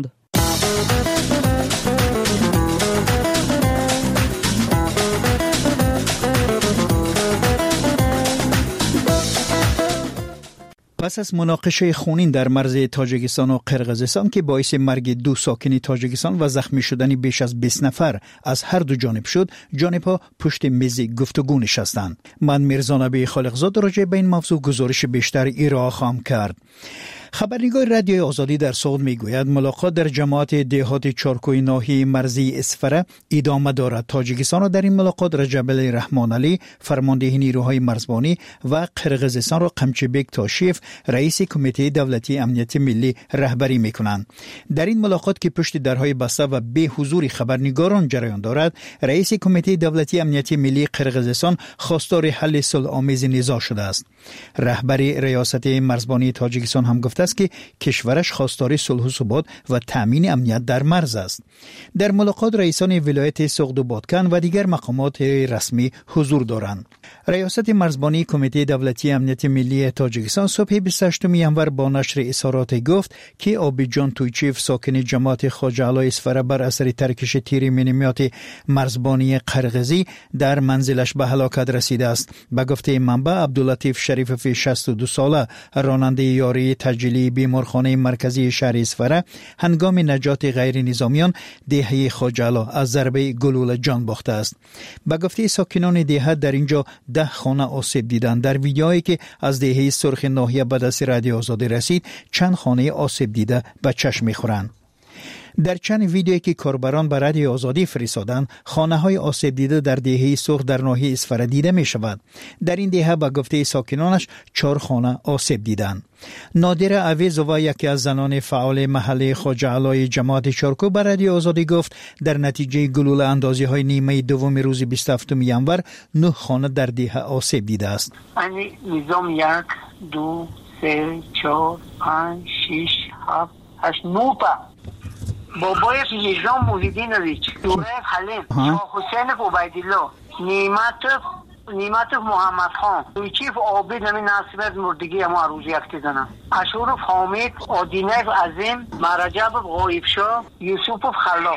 پس از مناقشه خونین در مرز تاجیکستان و قرقیزستان که باعث مرگ دو ساکن تاجیکستان و زخمی شدن بیش از بیست نفر از هر دو جانب شد، جانبها پشت میز گفتگو نشستند. من میرزا نبی خالقزاد راجع به این موضوع گزارش بیشتر ارائه خواهم کرد. خبرنگار رادیوی آزادی در سوئد میگوید ملاقات در جماعت دهات چارکوی ناحیه مرزی اسفره ادامه دارد. تاجیکستان را در این ملاقات رجب رحمان علی فرمانده نیروهای مرزبانی و قرقیزستان را قمچبک تاشیف رئیس کمیته دولتی امنیت ملی رهبری میکنند. در این ملاقات که پشت درهای بسته و به حضور خبرنگاران جریان دارد، رئیس کمیته دولتی امنیت ملی قرقیزستان خواستار حل صلح‌آمیز نزاع شده است. رهبر ریاست مرزبانی تاجیکستان هم گفته است که کشورش خواستار صلح و ثبات و تامین امنیت در مرز است. در ملاقات رئیسان ولایت سوغد و بادکن و دیگر مقامات رسمی حضور دارند. ریاست مرزبانی کمیته دولتی امنیت ملی تاجیکستان صبح بیست و هشتم ژانویه با نشر اظهارات گفت که آبیجان تویچیف ساکن جماعت خواجه علای اسفره بر اثر ترکش تیر مینیمات مرزبانی قرقیزی در منزلش به هلاکت رسیده است. به گفته منبع عبداللطیف شریفوی شصت و دو ساله راننده یاری تجلی بیمارخانه مرکزی شهر اسفره هنگام نجات غیر نظامیان دهه خواجه علا از ضربه گلوله جان باخته است. به گفته ساکنان دهه در اینجا ده خانه آسیب دیدند. در ویدیویی که از دهه سرخ ناحیه به دست رادیو آزادی رسید، چند خانه آسیب دیده به چشم می‌خورند. در چند ویدیویی که کاربران به رادیو آزادی فرستادند، خانه‌های آسیب دیده در دهه سرخ در ناحیه اسفره دیده می‌شود. در این دهه به گفته ساکنانش چهار خانه آسیب دیدند. نادره عویزووا یکی از زنان فعال محله خواجه علای جماعت چارکو به رادیو آزادی گفت در نتیجه گلوله اندازی های نیمه دوم روز بیست و هفتم ژانویه نه خانه در دهه آسیب دیده است. یعنی نظام یک دو سه چهار پنج شش هفت هشت نه تا بابای نظام محیدینویچ، دوره حلیم، شاه حسین عبیدالله، نعمت نیمت محمد خان، تویچیف عابد نمی ناصبت مردگی اما عروضی اکتی دنم، اشورف حامد، آدینیف عظیم، مرجب غایبشا، یوسوف خلاف.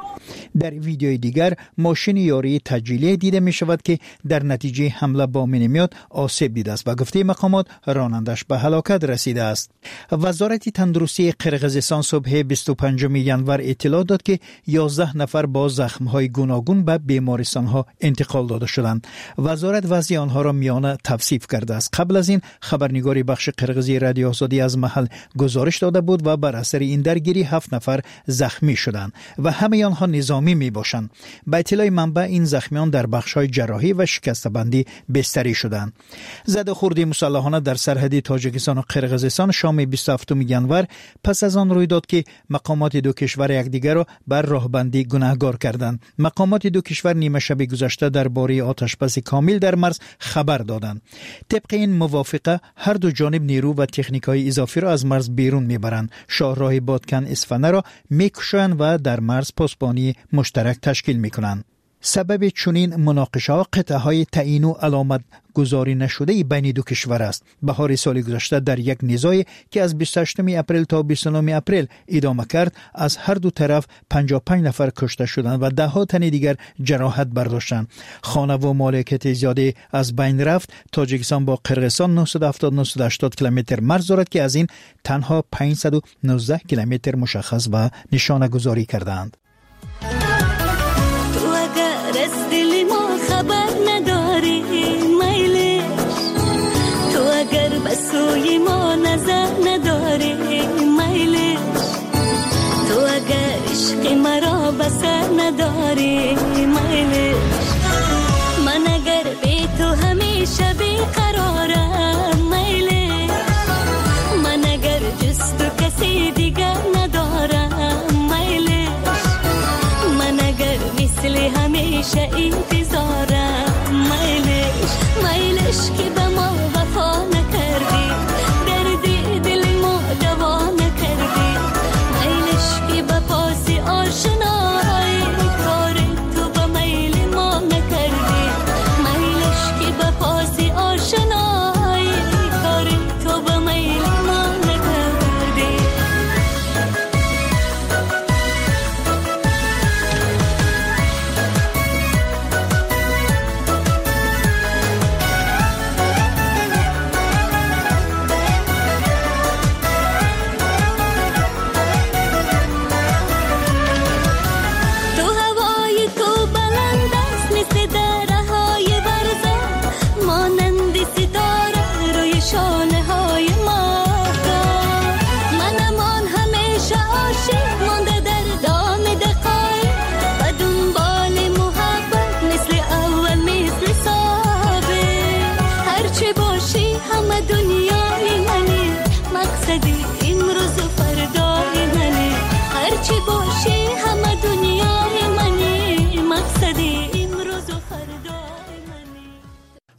در ویدیوی دیگر ماشین یاری تجلیه دیده می شود که در نتیجه حمله با مینیمات آسیب دیده است و گفته مقامات رانندش به هلاکت رسیده است. وزارت تندرستی قرقیزستان صبح بیست و پنجم ژانویه اطلاع داد که یازده نفر با زخم‌های گوناگون به بیمارستان‌ها انتقال داده شدند. وزارت وضع آنها را میانه توصیف کرده است. قبل از این خبرنگار بخش قرقیزی رادیو آزادی از محل گزارش داده بود و بر اثر این درگیری هفت نفر زخمی شدند و همه آنها نظامی می باشند. به اطلاع منبع این زخمیان در بخش‌های جراحی و شکسته‌بندی بستری شدند. زده‌خوردی مسلحانه در سرحد تاجیکستان و قرقیزستان شام بیست و هفتم ژانویه پس از آن روی داد که مقامات دو کشور یکدیگر را بر راهبندی گناهکار کردند. مقامات دو کشور نیمه شب گذشته درباره آتشبس کامل در مرز خبر دادند. طبق این موافقه هر دو جانب نیرو و تکنیک‌های اضافی را از مرز بیرون میبرند. شاهراه بادکن اصفهان را میکشند و در مرز پاسبانی مشترک تشکیل میکنند. سبب چنین مناقشه ها قطعه های تعیین و علامت گذاری نشده بین دو کشور است. بهار سال گذشته در یک نزاعی که از بیست و هشتم اپریل تا بیست و نهم اپریل ادامه کرد، از هر دو طرف پنجاه و پنج نفر کشته شدند و ده ها تن دیگر جراحت برداشتند. خانه و مالکیت زیاده از بین رفت. تاجیکستان با قرقیزستان نهصد و هفتاد نهصد و هشتاد کیلومتر مرز دارد که از این تنها پانصد و نوزده کیلومتر مشخص و نشانه گذاری کردند. از دل ما خبر نداری میلش، تو اگر به سوی ما نظر نداری میلش، تو اگر عشق مرا بسر نداری میلش.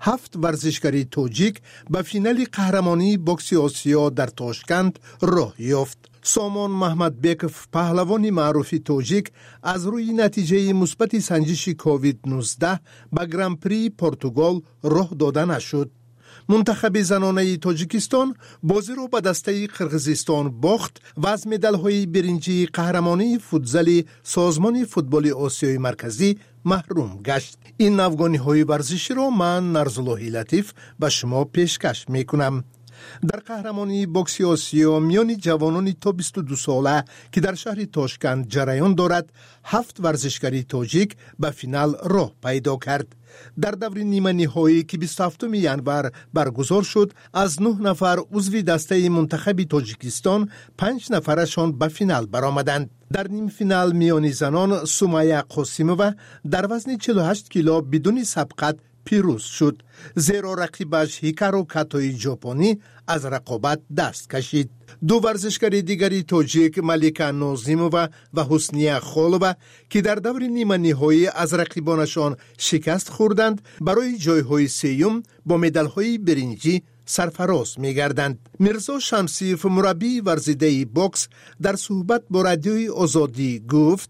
هفت ورزشکاری توجیک به فینال قهرمانی بوکس آسیا در تاشکند راه یافت. سامان محمد بیکف پهلوان معروف توجیک از روی نتیجه مثبت سنجش کووید نوزده به گران پری پرتغال راه داده نشد. منتخب زنانه تاجیکستان بازی را به دسته قرقیزستان باخت و از مدال‌های برنجی قهرمانی فوتزال سازمان فوتبال آسیای مرکزی محروم گشت. این افغانی‌های ورزشی را من نرزالله لطیف به شما پیشکش می‌کنم. در قهرمانی بوکس آسیا میان جوانان تا بیست و دو ساله که در شهر تاشکند جریان دارد، هفت ورزشکاری تاجیک به فینال راه پیدا کرد. در دور نیمه نهایی که بیست و هفتم ینور برگزار شد، از نه نفر عضو دسته منتخب تاجیکستان پنج نفرشان به فینال برآمدند. در نیم فینال میان زنان سمیه قاسیمووا در وزن چهل و هشت کیلو بدون سبقت پیروز شد، زیرا رقیبش هیکارو کاتوی ژاپنی از رقابت دست کشید. دو ورزشکار دیگری تاجیک ملیکا نازیمووا و حسنیه خالووا که در دور نیمه نهایی از رقیبانشان شکست خوردند، برای جایهای سوم با مدال‌های برنجی سرفراز می‌گردند. میرزا شمسیف مربی ورزیده بوکس در صحبت با رادیوی آزادی گفت: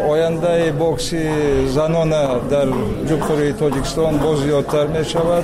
آینده بوکس زنان در جمهوری تاجیکستان باز زیادتر می‌شود.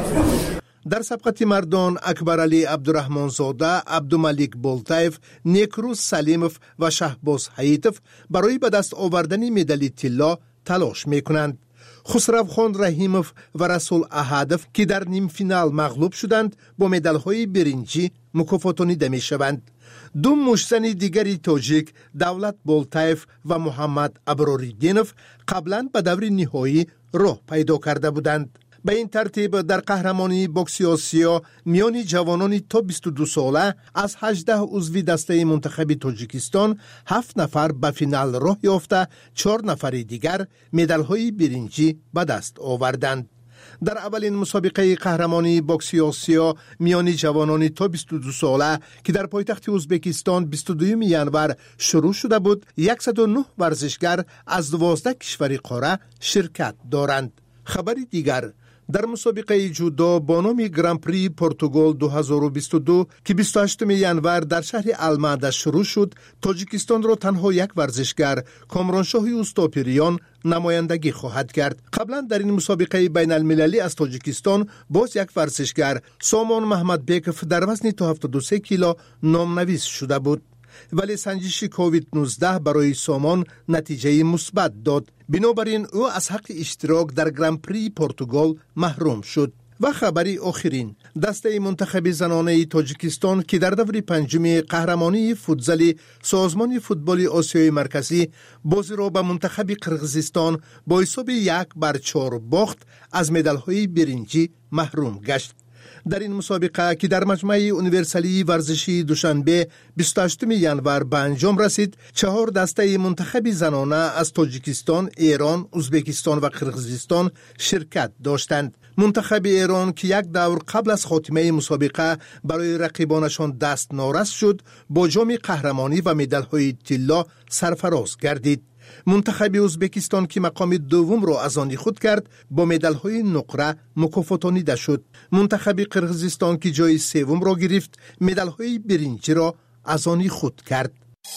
در سبقت مردان اکبرعلی عبدالرحمن زاده، عبدالملیک بولتایف، نیکروز سلیموف و شهباز حییتوف برای به دست آوردن مدال طلا تلاش می‌کنند. خسروخان رحیموف و رسول احدوف که در نیم فینال مغلوب شدند با مدال‌های برنجی مکافاتانیده می‌شوند. دو مشتن دیگری تاجیک، دولت بولتایف و محمد ابراریدینوف، قبلا به دور نهایی راه پیدا کرده بودند. به این ترتیب در قهرمانی بوکس آسیا میان جوانان تا بیست و دو ساله از هجده عضو دسته منتخب تاجیکستان هفت نفر به فینال راه یافته، چهار نفر دیگر مدال‌های برنجی به دست آوردند. در اولین مسابقه قهرمانی بوکس آسیا میان جوانان تا بیست و دو ساله که در پایتخت ازبکستان بیست و دوم ینور شروع شده بود، صد و نه ورزشگر از دوازده کشور قاره شرکت دارند. خبری دیگر، در مسابقه جودو با نام گران پری پرتغال دو هزار و بیست و دو که بیست و هشتم ینور در شهر المعده شروع شد، تاجیکستان را تنها یک ورزشگر، کامرانشاه اوستاپیریان، نمایندگی خواهد کرد. قبلا در این مسابقه بین المللی از تاجیکستان باز یک ورزشگر، سامان محمد بیکف، در وزن تا هفتاد و سه کیلو نامنویس شده بود، ولی سنجش کووید نوزده برای سامان نتیجه مثبت داد. بنابراین او از حق اشتراک در گران پری پرتغال محروم شد. و خبری آخرین، دسته منتخب زنانه تاجیکستان که در دور پنجم قهرمانی فوتزال سازمان فوتبال آسیای مرکزی بازی را به منتخب قرقیزستان با حساب یک بر چهار باخت، از مدال‌های برنجی محروم گشت. در این مسابقه که در مجمع یونیورسالی ورزشی دوشنبه بیست و هشتم ینور به انجام رسید، چهار دسته منتخب زنانه از تاجیکستان، ایران، ازبکستان و قرقیزستان شرکت داشتند. منتخب ایران که یک دور قبل از خاتمه مسابقه برای رقیبانشان دست نارس شد، با جام قهرمانی و مدال‌های طلا سرفراز گردید. منتخب ازبکستان که مقام دوم را از آن خود کرد، با مدال‌های نقره مکافاتانیده شد. منتخب قرقیزستان که جای سوم را گرفت، مدال‌های برنجی را از آن خود کرد.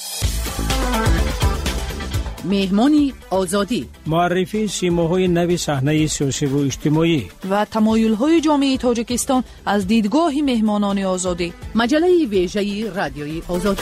مهمانی آزادی، معرفی سیماهای نو صحنه سیاسی و اجتماعی و تمایل‌های جامعه تاجیکستان از دیدگاه مهمانان آزادی. مجله ویژه رادیوی آزادی.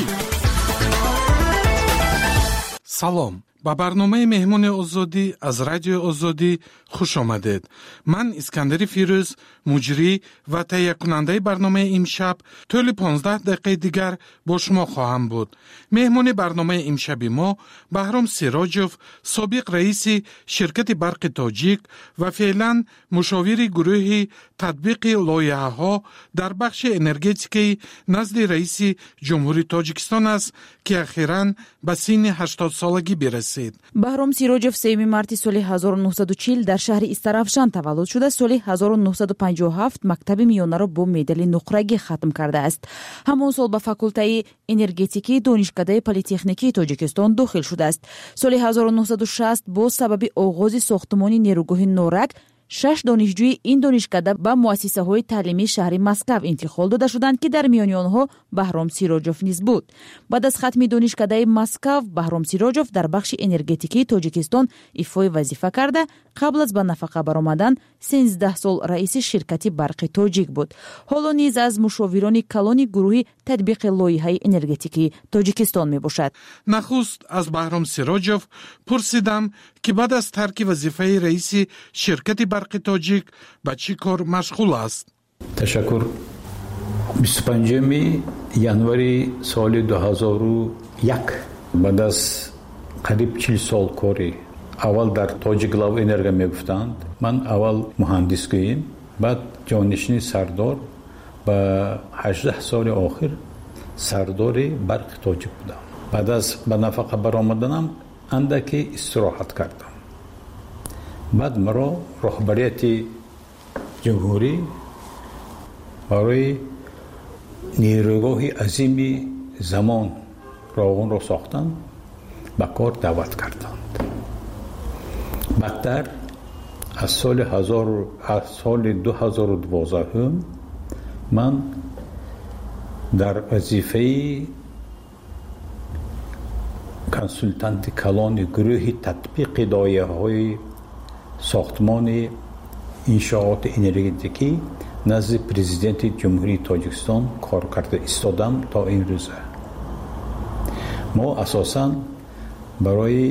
سلام، با برنامه مهمان آزادی از رادیو آزادی خوش آمدید. من اسکندر فیروز، مجری و تهیه کننده برنامه امشب، طول پانزده دقیقه دیگر با شما خواهم بود. مهمان برنامه امشب ما بهرام سراجوف، سابق رئیس شرکت برق تاجیک و فعلا مشاور گروه تطبیق لایحه‌ها در بخش انرژتیکی نزد رئیس جمهوری تاجیکستان است که اخیراً به سن هشتاد سالگی برسید. بهرام سراجوف سوم مارت سال هزار و نهصد و چهل در شهر استرافشان تولد شده. سال هزار و نهصد و پنجاه و هفت مکتب میانه را با مدال نقرگی ختم کرده است. همان سال به فاکولته انرژتیکی دانشکده پلی‌تکنیکی تاجیکستان داخل شده است. سال هزار و نهصد و شصت با سبب آغاز ساختمان نیروگاه نورک шаш донишҷӯи ин донишкада ба муассисаҳои таълимии шаҳри Москав интиқол дода шуданд, ки дар миёни онҳо Баҳром Сироҷов низ буд. Баъд аз хатми донишкадаи Москав, Баҳром Сироҷов дар бахши энергетикии Тоҷикистон ифои вазифа карда, қабл аз ба нафақа баромадан сенздаҳ сол раиси ширкати барқи Тоҷик буд. ҳоло низ аз мушовирони калони гурӯҳи татбиқи лоиҳаи энергетикии Тоҷикистон мебошад. нахуст аз Баҳром Сироҷов пурсидам, ки баъд аз тарки вазифаи раиси ширкати барқи Тоҷик ба чӣ кор машғул аст. ташаккур. бисту панҷуми январи соли дуҳазору як баъд аз қариб чил сол кори аввал дар Тоҷиклав энерго мегуфтанд, ман аввал муҳандисгӯем, баъд ҷонишини сардор, ба ҳаждаҳ соли охир сардори барқи Тоҷик будам. баъд аз ба нафақа баромаданам андаке истироҳат кардам. баъд маро роҳбарияти ҷумҳурӣ барои нейрӯгоҳи азими замон роғунро сохтанд, ба кор даъват карданд. баъдтар аз соли аз соли дуҳазору дувоздаҳум ман дар вазифаи консултанти калони гурӯҳи татбиқи доираҳои сохтмони иншооти энергетикӣ назди президенти ҷумҳурии Тоҷикистон кор карда истодам то имрӯза. мо асосан барои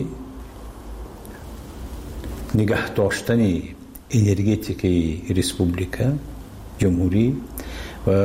нигоҳ доштани энергетикаи республика ҷумҳурӣ ва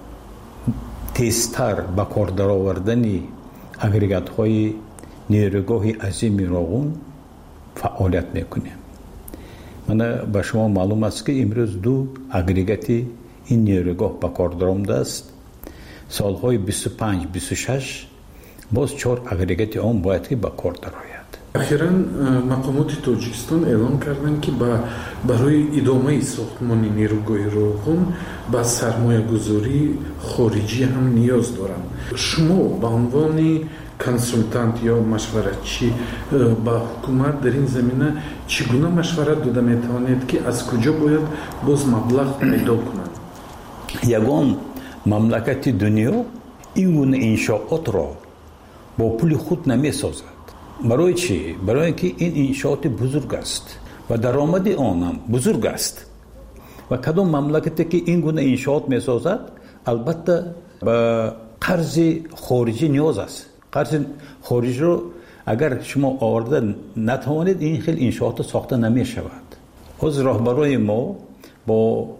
тезтар ба кор даровардани агрегатҳои нейрӯгоҳи азими роғун фаъолият мекунем. мана ба шумо маълум аст, ки имрӯз ду агрегати ин нейрӯгоҳ ба кор даромадааст. солҳои бисту панҷ бисту шаш боз чор агрегати он бояд ки ба кор дарояд. ахиран мақомоти Тоҷикистон эълон карданд, ки ба барои идомаи сохтмони нейрӯгоҳи роғун ба сармоягузории хориҷӣ ҳам ниёз доранд. шумо ба унвони консултант ё машваратчӣ ба ҳукумат дар ин замина чӣ гуна машварат дода метавонед, ки аз куҷо бояд боз маблағ пайдо кунанд? ягон мамлакати дунё ин гуна иншоотро бо пули худ намесозад. барои чӣ? барои ки ин иншооти бузург аст ва даромади он ҳам бузург аст. ва кадом мамлакате ки ин гуна иншоот месозад, албатта ба қарзи хориҷӣ ниёз аст. қарзи хориҷиро агар шумо оварда натавонед, ин хел иншоотро сохта намешавад. ҳозир роҳбарои мо бо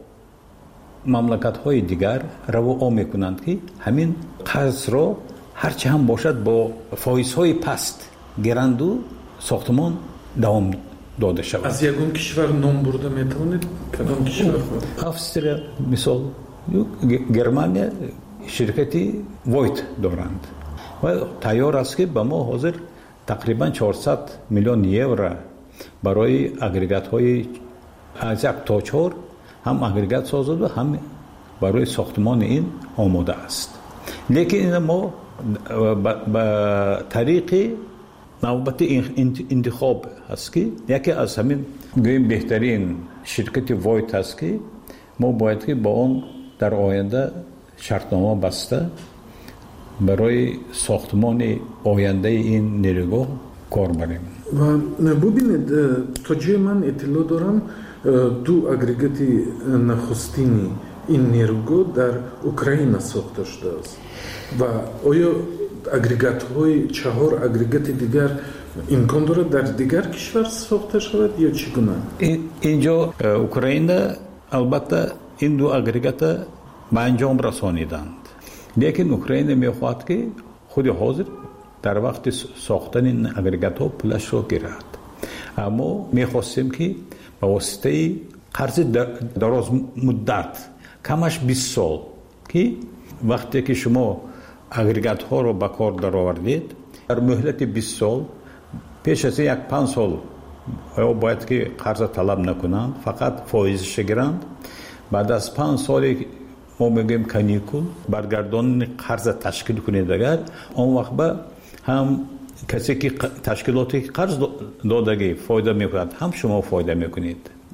мамлакатҳои дигар равоо мекунанд, ки ҳамин қарзро ҳарчи ҳам бошад бо фоизҳои паст гиранду сохтмон давом дода шавад. аз ягон кишвар ном бурда метавонед? кадом кишвар? австрия мисол, германия ширкати войт доранд ва тайёр аст, ки ба мо ҳозир тақрибан чорсад миллион евро барои агрегатҳои аз як то чор ҳам агрегат созад ва ҳам барои сохтмони ин омода аст. лекин ин мо ба тариқи навбати интихоб ҳаст, ки яке аз ҳамин гӯем беҳтарин ширкати войт ҳаст, ки мо бояд ки бо он дар оянда шартнома баста барои сохтмони ояндаи ин нерӯгоҳ кор барем. ва бубинед, то ҷои ман иттилоъ дорам, ду агрегати нахустини ин нерӯгоҳ дар Украина сохта шудааст. ва оё агрегатҳои чаҳор агрегати дигар имкон дорад дар дигар кишвар сохта шавад ё чӣ гуна? инҷо Украина албатта ин ду агрегата ба анҷом расониданд. лекин Украина мехоҳад, ки худи ҳозир дар вақти сохтани агрегатҳо пулашро гирад. аммо мехостем, ки ба воситаи қарзи дарозмуддат, камаш бист сол, ки вақте ки шумо агрегатҳоро ба кор даровардед, дар муҳлати бист сол, пеш аз як панҷ сол бояд ки қарза талаб накунанд, фақат фоизаша гиранд. баъд аз панҷ соли мо мегӯем каникул, баргардонини қарза ташкил кунед, агар он вақт ба ҳам касе ки ташкилоте ки қарз додагӣ фоида мекунад, ҳам шумо фоида мекунед.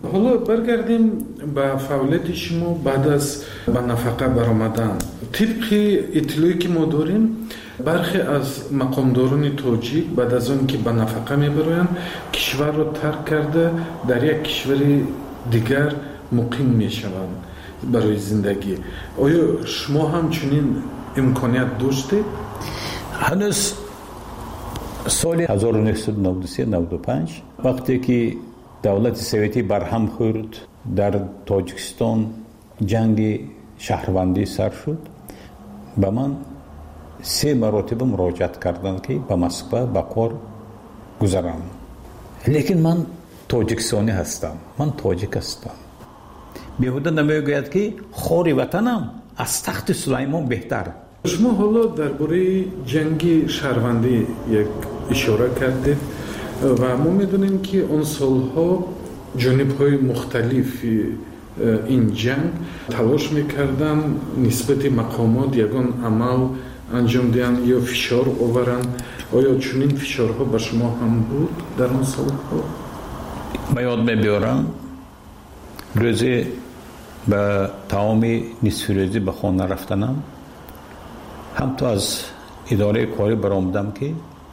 حالا برگردیم به فعالیت شما بعد از به نفقه برآمدن. طبق اطلاعی که ما داریم برخی از مقامداران تاجیک بعد از اون که به نفقه میبرند کشور را ترک کرده در یک کشور دیگر مقیم میشوند برای زندگی. آیا شما هم چنین امکانیت داشتید؟ هنوز سال هزار و نهصد و نود و سه نود و پنج وقتی که دولت سوویتی برهم خورد در تاجیکستان جنگ شهروندی سر شد، به من سه مرتبه مراجعت کردند که به مسکو به کار گذرم. لیکن من تاجیکستانی هستم، من تاجیک هستم. بیهوده نمیگوید که خاری وطنم از تخت سلیمان بهتر. شما حالا درباره جنگ شهروندی یک اشاره کردید و ما میدونیم که اون سالها جانب‌های مختلفی این جنگ تلاش میکردن نسبت مقامات یگان عمل انجام دهند یا فشار آورن. آیا چنین فشارها به شما هم بود در اون سالها؟ من یاد میبیارم روزی به تمام نصف روزی به خانه رفتنم، هم تو از اداره کاری برآمدم که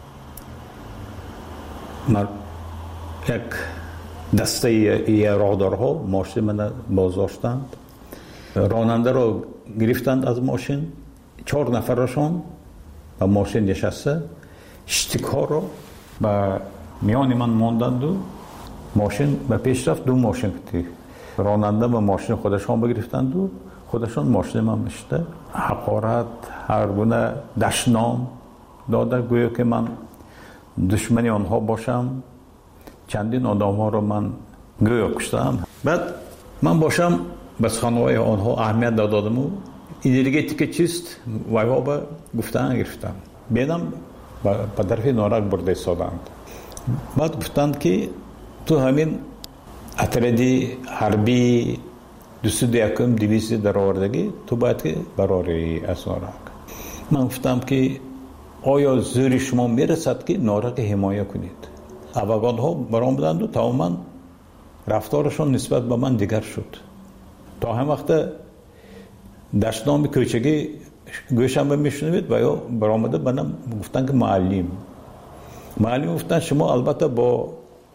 من یک دسته یه راهدارها ماشین من بازداشتند، راننده رو گرفتند از ماشین، چهار نفرشون به ماشین نشسته، شتیک‌ها رو به میان من ماندند و ماشین به پیش رفت. دو ماشین که راننده به ماشین خودشان بگرفتند و خودشان ماشین من میشته حقارت هر گونه دشنام داده، گویا که من دشمنی آنها باشم. چندین آدم ها رو من گویا کشتم. بعد من باشم بس خانواده آنها اهمیت دادم و انرژیتیک چیست وایها به گفتن گرفتم. بیدم به طرف نارک برده سادند. بعد گفتند که تو همین اتردی حربی دوست دیکم دویستی در آوردگی تو باید که براری از نارک. من گفتم که آیا زور شما میرسد که نارک حمایه کنید؟ افغان ها برآمدند و تماما رفتارشون نسبت به من دیگر شد. تا هم وقت دشنام کوچگی گوشم به میشنوید و یا برآمده بنام گفتن که معلم معلم گفتن شما البته با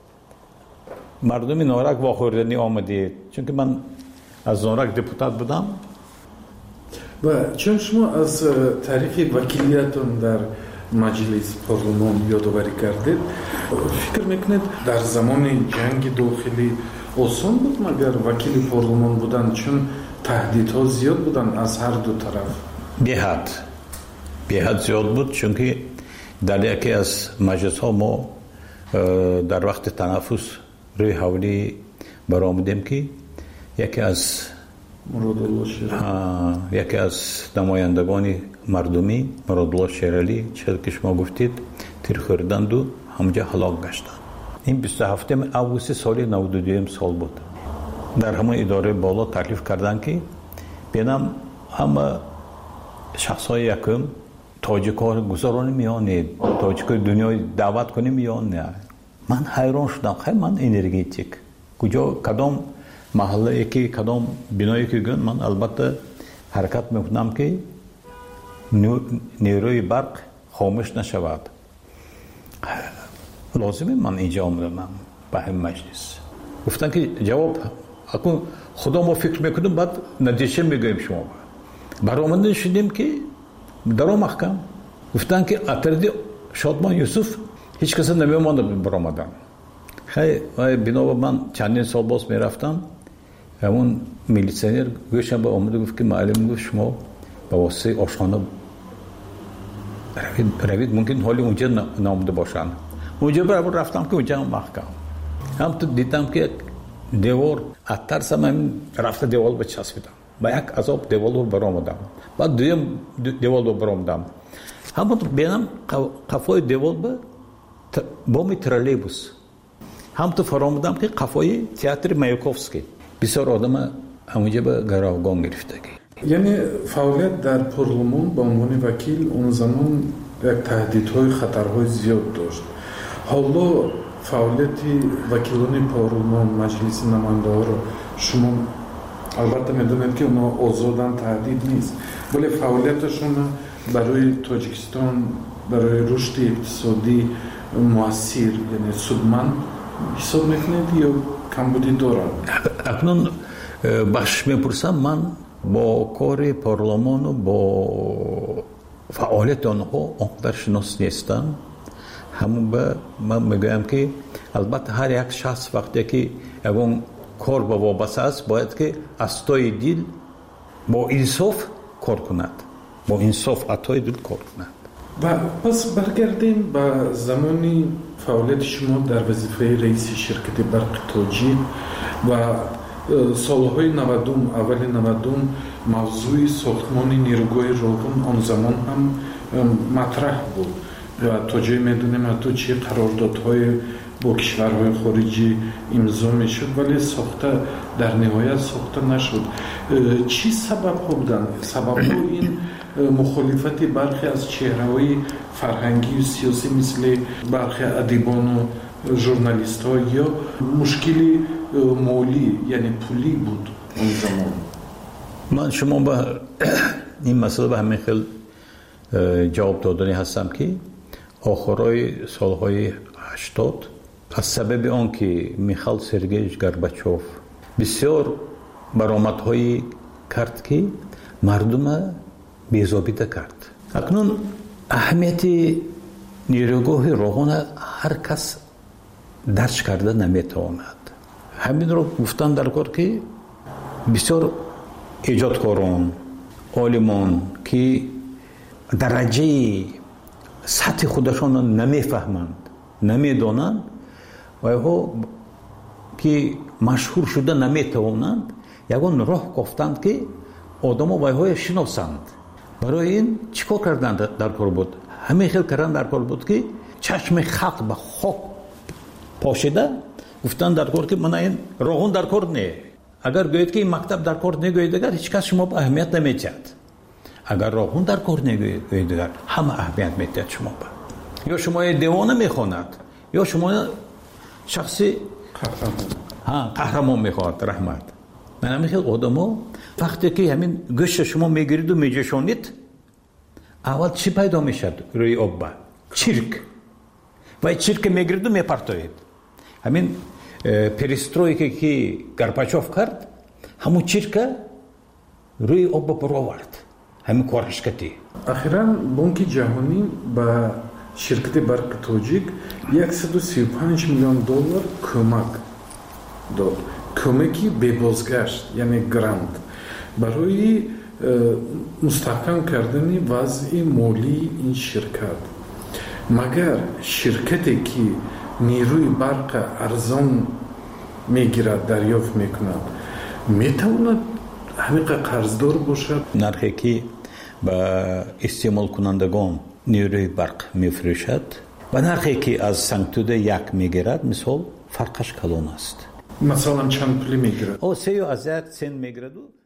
مردم نارک واخوردنی آمدید، چون که من از نارک دپوتات بودم. و چون شما از تاریخ وکیلیتون در مجلس پارلمان یادآوری کردید، فکر میکنید در زمان جنگ داخلی آسان بود مگر وکیل پارلمان بودن، چون تهدیدها زیاد بودن از هر دو طرف؟ بی‌حد بی‌حد زیاد بود، چون که در یکی از مجلس ها ما در وقت تنفس روی حولی برآمدیم که یکی از یکی از نمایندگان مردمی مرادالله شیرالی چیزی که شما گفتید تیر خوردند و همونجا هلاک گشتند. این بیست و هفتم آگوست سال نود و دو سال بود. در همون اداره بالا تکلیف کردند که بینم همه شخصای یکم تاجیک‌ها گذرانی میانید، تاجیک‌های دنیای دعوت کنیم یا نه. من حیران شدم، خیلی من انرژیتیک کجا کدام محله که کدام بنایی که گن من البته حرکت میکنم که نیروی برق خاموش نشود. لازمه من اینجا آمدم به هم مجلس. گفتن که جواب اکنون خدا ما فکر میکنیم بعد نتیجه میگویم شما. برآمده شدیم که در محکم گفتن که اتردی شادمان یوسف هیچ کسی نمیمانده برآمدن. خیلی بنا من چندین سال باز میرفتم، همون میلیسیونر گوشم به آمده گفت که معلم گفت شما به واسطه آشخانه روید، ممکن حالی اونجا نامده باشن. اونجا برای رفتم که اونجا محکم هم تو دیدم که دیوار اترس من رفته دیوار به چسبیدم با یک عذاب دیوار رو برآمدم. بعد دویم دیوار رو برآمدم، هم تو بینم قفای دیوار به بام ترالیبوس، هم تو فرامودم که قفای تئاتر مایاکوفسکی. بسیار آدم همونجا به گروگان گرفتگی. یعنی فعالیت در پارلمان به عنوان وکیل اون زمان یک تهدیدهای خطرهای زیاد داشت. حالا фаъолияти вакилони парлумон, маҷлиси намояндаҳоро шумо албатта медонед ки онҳо озодан, таҳдид нест, вале фаъолияташон барои Тоҷикистон, барои рушди иқтисодӣ муассир, яъне судманд ҳисоб мекунед ё камбудӣ дорад? акнун бахш мепурсам, ман бо кори парлумону бо фаъолияти онҳо онқадар шинос нестам. ҳамун ба ман мегӯям ки албатта ҳар як шахс вақте ки ягон кор ба вобаста аст, бояд ки аз тои дил бо инсоф кор кунад, бо инсоф атои дил кор кунад. ва пас баргардем ба замони фаъолияти шумо дар вазифаи раиси ширкати барқи тоҷик ва солҳои навадум, аввали навадум мавзӯи сохтмони нерӯгоҳи Ровун он замон ҳам матраҳ буд ва то ҷое медонем ҳатто чӣ қарордодҳое бо кишварҳои хориҷӣ имзо мешуд, вале сохта дар ниҳоят сохта нашуд. Чӣ сабабҳо буданд? Сабабҳо ин мухолифати бархе аз чеҳраҳои фарҳангию сиёсӣ мисли бархе адибону журналистҳо ё мушкили молӣ, яъне пулӣ буд он замон? ман шумо ба ин масъала ба ҳамин хел ҷавоб додани ҳастам ки охирои солҳои ҳаштод аз сабаби он ки Михаил Сергеевич Горбачёв бисёр баромадҳои кард ки мардума безобита кард. акнун аҳамияти нерӯгоҳи Ровуна ҳар кас дарк карда наметавонад. ҳаминро гуфтам дар кор ки бисёр эҷодкорон, олимон ки дараҷаи сатҳи худашонро намефаҳманд, намедонанд ва ҳо ки машҳур шуда наметавонанд, ягон роҳ кофтанд ки одамо вайҳоя шиносанд. барои ин чӣ кор карданд дар кор буд? ҳамин хел кардан дар кор буд ки чашми халқ ба хок пошида гуфтанд дар кор ки мана ин Ровун дар кор не. агар гӯед ки ин мактаб дар кор негӯед дигар ҳеҷ кас шумо ба аҳамият намедиҳад. агар Ровун дар кор негӯед дигар ҳама аҳамият медиҳад шумо ба. ё шумо девона мехонад, ё шумо шахси қаҳрамон мехоҳад. раҳмат. ман ҳамин хел одамо вақте ки ҳамин гӯшта шумо мегириду меҷӯшонид, аввал чӣ пайдо мешад рӯи обба? чирк. ва чирка мегириду мепартоед. ҳамин перестройка ки Горбачёв кард, ҳамун чирка рӯи обба баровард. ҳамин корашкатӣ. ахиран Бонки ҷаҳонӣ ба ширкати барқи тоҷик яксаду сию панҷ миллион доллар кӯмак дод. кӯмаки бебозгашт, яъне грант, барои мустаҳкам кардани вазъи молии ин ширкат. магар ширкате ки нерӯи барқа арзон мегирад, дарёфт мекунад, метавонад ҳамиқа қарздор бошад? нархе ки ба истеъмолкунандагон нерӯи барқ мефурӯшад ва нархе ки аз сангтуда як мегирад, мисол фарқаш калон аст. масалан чанд пулӣ мегирад? о се ё аз як сент мегираду